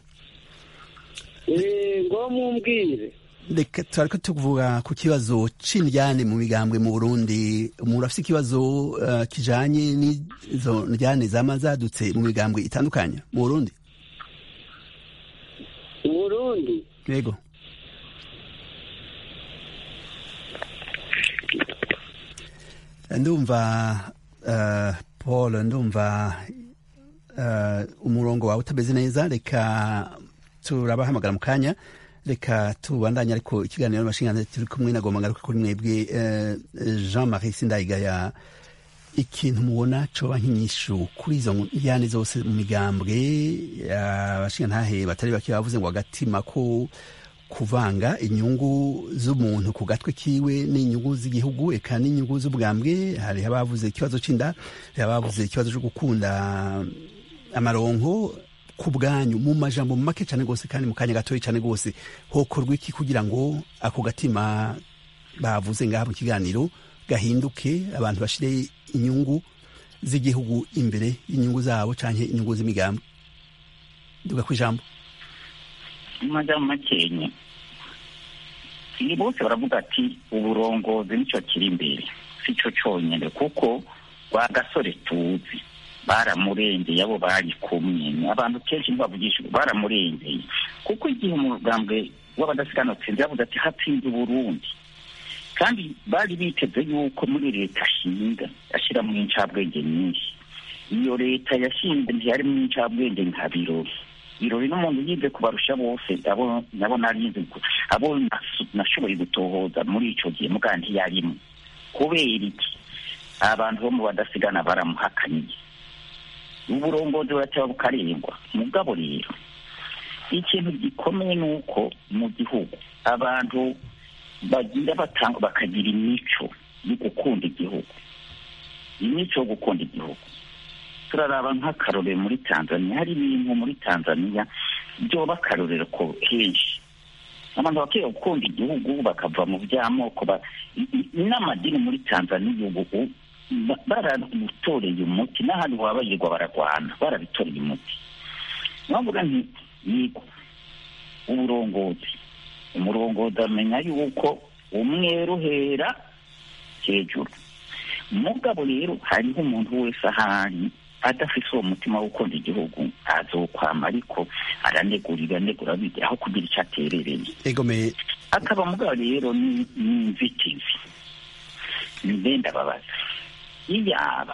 Ngo mumbwire. Reka turiko tuvuga ku kibazo c'indyane mu migambwe mu Burundi. Umuntu afite ikibazo kijanye n'izo ndyane zama zadutse mu migambwe itandukanye mu Burundi. Mu Burundi? Yego. Ndumva Paul, ndumva umurongo wawe utameze neza. Reka turabahamagara mu kanya, reka tubandanye. Ariko ikiganiro n'abashingantahe turi kumwe nagomba ngaruka kuri mwebwe. Jean-Marie Sindayigaya, ikintu mubona coba nk'inyishu kuri izo njyane zose mu migambwe? Abashingantahe batari bake bavuze ngo agatima ko kuvanga inyungu z'umuntu ku gatwe kiwe n'inyungu z'igihugu eka n'inyungu z'ubwambwe. Hari abavuze ikibazo c'inda, hari abavuze ikibazo cyo gukunda amaronko. Ku bwanyu mu majambo make cyane gose kandi mu kanya gatoyi cyane gose, hokorwa iki kugira ngo ako gatima bavuze ngaha mu kiganiro gahinduke, abantu bashire inyungu z'igihugu imbere y'inyungu zabo canke inyungu z'imigambi? Duga ku ijambo. Majambo makenye, ni bose baravuga ati uburongozi nico kiri imbere, sico cyonyine, kuko wa gasore tuzi baramurengeye, abo bari kumwe abantu kenshi ntibavugisha baramurengeye, kuko igihe umugambwe w'abadasigana utsinze yavuze ati hatsinze Burundi, kandi bari biteze yuko muri leta ashinga ashira mu incabwenge nyinshi. Iyo leta yashinze ntiyari mu incabwenge nka Birori n'umuntu yize kubarusha bose, abo nabo narize abo nashoboye gutohoza muri ico gihe mugandi yarimo. Kubera iki abantu bo mu badasigana baramuhakaniye? Uburongozi buracyaba bukarengwa. Mugabo rero ikintu gikomeye nuko mu gihugu abantu bagira bakagira imico yo gukunda igihugu, imico yo gukunda igihugu. Turaraba nk'akarorero muri Tanzania, hari ibintu muri Tanzania byo bakarorero ko henshi abantu bakiye gukunda igihugu bakava mu by'amoko n'amadini. Muri Tanzania ubu barabitoreye umuti, n'ahandi wabayirwa baragwana barabitoreye umuti. Navuga nti yego umurongozi amenya yuko umwero hera hejuru. Mugabo rero hariho umuntu wese ahari adafise uwo mutima wo gukunda igihugu azokwama ariko aranegura bide aho kugira icyo aterereye. Akaba mugabo rero ni inzitizi. Ndenda babaza iyaba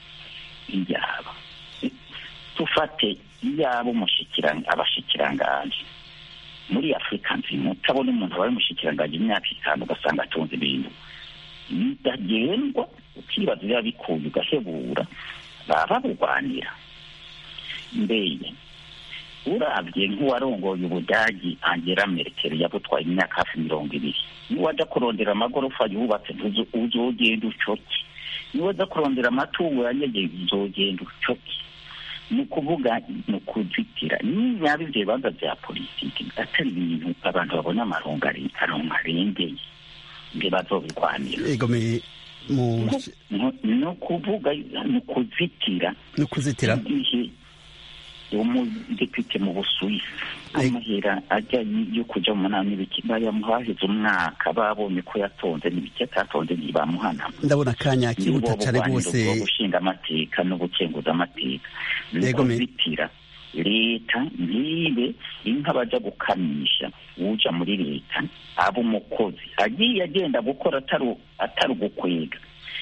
tufate iyaba abashikiranganje muri Afurika nzima utabona umuntu wabaye umushikiranganje imyaka 5 ugasanga atunze ibintu bidagendwa, ukibaza biba bikuye ugahebura baba burwanira mbeye urabye nk'uwarongoye ubudagi Angela Merkel yabutwaye imyaka hafi 20 niwaja kurondera amagorofa yubatse uzogenda ucoki niwaja kurondera amatungo yanyegeje uzogenda ucoki ni kuvuga ni kuzitira ni yabi ibibanza bya politiki atari ibintu abantu babona amarengeye nge bazobirwanira no kuvuga ni kuzitira umudepite mu Busuwisi amahera ajya yo kuja mu nama n'ibiki bayamuhahize umwaka babonye ko yatonze n'ibiki atatonze nibamuhana ndabona kanya kihuta cyane rwose gushinga amateka no gukenguza amateka bitira leta nibe inka baja gukamisha uja muri leta abo umukozi agiye agenda gukora ataru gukwega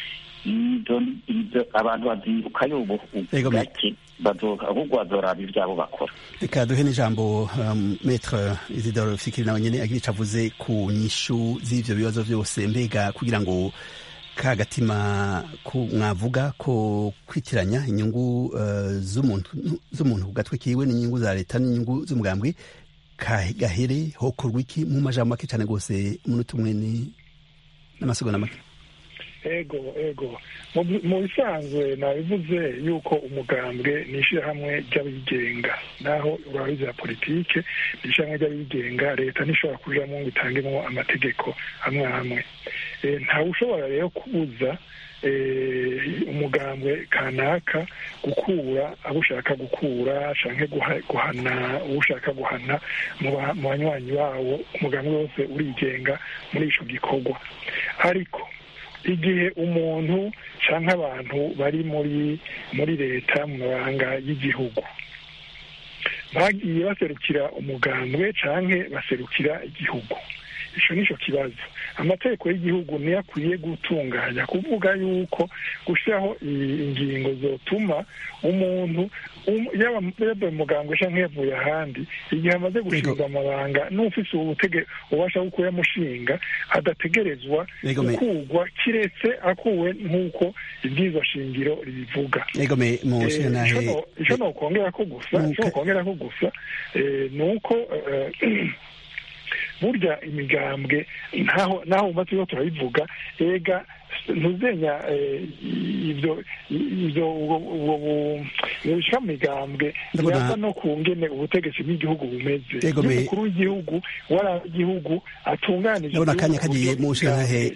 izo abantu baziruka yobo gake ahubwo bazoraba ivyabo bakora. Reka duhe n'ijambo Maître Isidore Fikiri nawe nyene agira ico avuze ku nyishu z'ivyo bibazo vyose mbega kugira ngo kagatima mwavuga ko kwitiranya inyungu z'umuntu ku gatwe kiwe n'inyungu za leta n'inyungu z'umugambwe gahere hokorwa iki mu majambo make cane gose umunota umwe n'amasegonda make. ego mu bisanzwe nabivuze yuko umugambwe ni ishyirahamwe ry'abigenga naho urabizi ya politike ni ishyirahamwe ry'abigenga leta ntishobora kujamo ngo itangemo amategeko amwe ntawe ushobora rero kubuza umugambwe kanaka gukura abo ushaka gukura canke guhana uwo ushaka guhana mu banywanyi bawo umugambwe wose urigenga muri ico gikorwa ariko igihe umuntu canke abantu bari muri leta mu mabanga y'igihugu bagiye baserukira umugambwe canke baserukira igihugu ico nico kibazo amategeko y'igihugu niyo akwiye gutunganya kuvuga yuko gushiraho ingingo zotuma umuntu yaba umugambwe canke yavuye ahandi igihe amaze gushirwa amabanga n'ufise ububasha bwo kuyamushinga adategerezwa gukurwa kiretse akuwe nk'uko ibwirizwa shingiro ribivuga. Ico nokongerako gusa ni uko burya imigambwe naho umaze yo turabivuga ega ntuzenya ivyo bishika mu migambwe yaba no kungene ubutegetsi bw'igihugu bumeze umukuru w'igihugu wari igihugu atunganije akanya kagiye mu nshingahe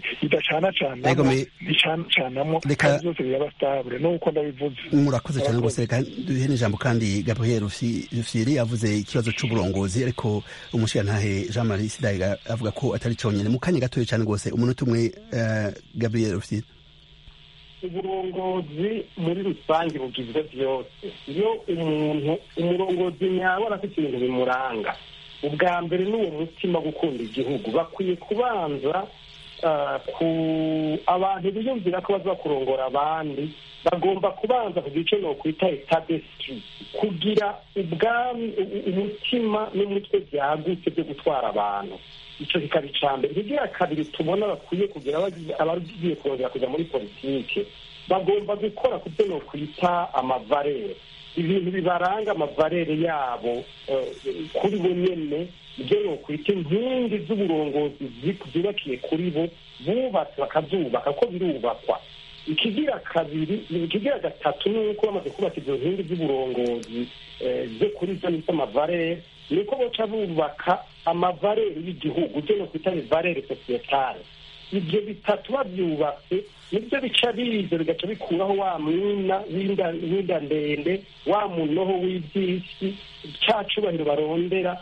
nticanamo kandi byose biraba stable nuko ndabivuze. Murakoze cyane rwose reka duhe n'ijambo kandi Gabriel Rufyiri avuze ikibazo c'uburongozi ariko umushingantahe Jean Marie Sidayiga avuga ko atari conyene mu kanya gatoya cyane rwose umunota umwe Gabriel Rufyiri. Uburongozi muri rusange bugizwe byose iyo umurongozi nyawe arafite ibintu bimuranga ubwa mbere n'uwo mutima gukunda igihugu bakwiye kubanza abantu biyumvira ko baza kurongora abandi bagomba kubanza kugira icyo nokwita etat d'esprit kugira umutima n'umutwe byagutse byo gutwara abantu icyo kikaba icambere kigira kabiri tubona bakwiye kugira abagiye kurongera kuja muri politike bagomba gukora ku byo nokwita amavarere ibintu bibaranga amavarere yabo kuri bo nyene ibyo nokwita inkingi z'uburongozi zubakiye kuri bo bubatse bakazubaka ko birubakwa. Ikigira gatatu ni uko bamaze kubaka izo nkingi z'uburongozi zo kuri zo nita amavarere niko boca bubaka amavarere y'igihugu byo nokwita ivarere societale. Ibyo bitatu babyubatse nibyo bica biza bigaca bikuraho wa mwina w'inda ndende wa munoho w'ibyisi ca cubahiro barondera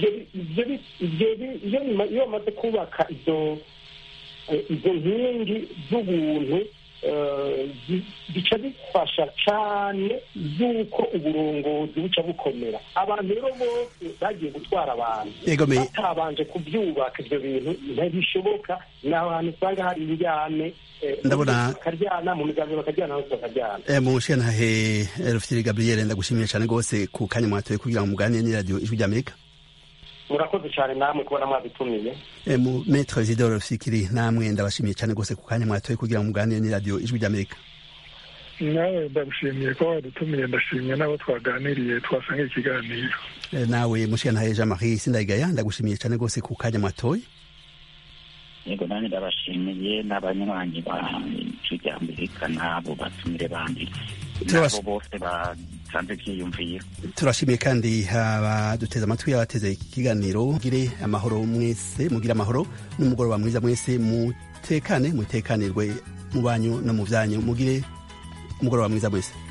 iyo bamaze kubaka izo nkingi z'ubuntu bica bifasha cane yuko uburongozi buca bukomera. Abantu rero bose bagiye gutwara abantu batabanje kubyubaka ivyo bintu ntibishoboka. Ni abantu usanga hari injyane bakaryana mu migambi bakaryana hose bakaryana. Mushingantahe Rufyiri Gabriel ndagushimiye cane rwose ku kanya mwatoye kugira ngo muganire n'iradiyo Ijwi ry'Amerika. Murakoze cyane namwe kubona mwabitumiye. Maître Isidore Fikiri namwe ndabashimiye cyane rwose ku kanya mwatoye kugira ngo muganire n'iradiyo Ijwi ry'Amerika. nawe ndagushimiye ko wadutumiye, ndashimiye n'abo twaganiriye twasangiye ikiganiro. Nawe Mushiyantahe Jean Marie Sindayigaya ndagushimiye cyane rwose ku kanya mwatoye. Yego nanjye ndabashimiye n'abanywanyi ba Amerika n'abo batumire bandi nabo bose batanze byiyumviro. Turashimiye kandi abaduteze amatwi, abateze ikiganiro. Mugire amahoro mwese, mugire amahoro n'umugoroba mwiza mwese, mutekanirwe mu banyu no mu byanyu, mugire umugoroba mwiza mwese.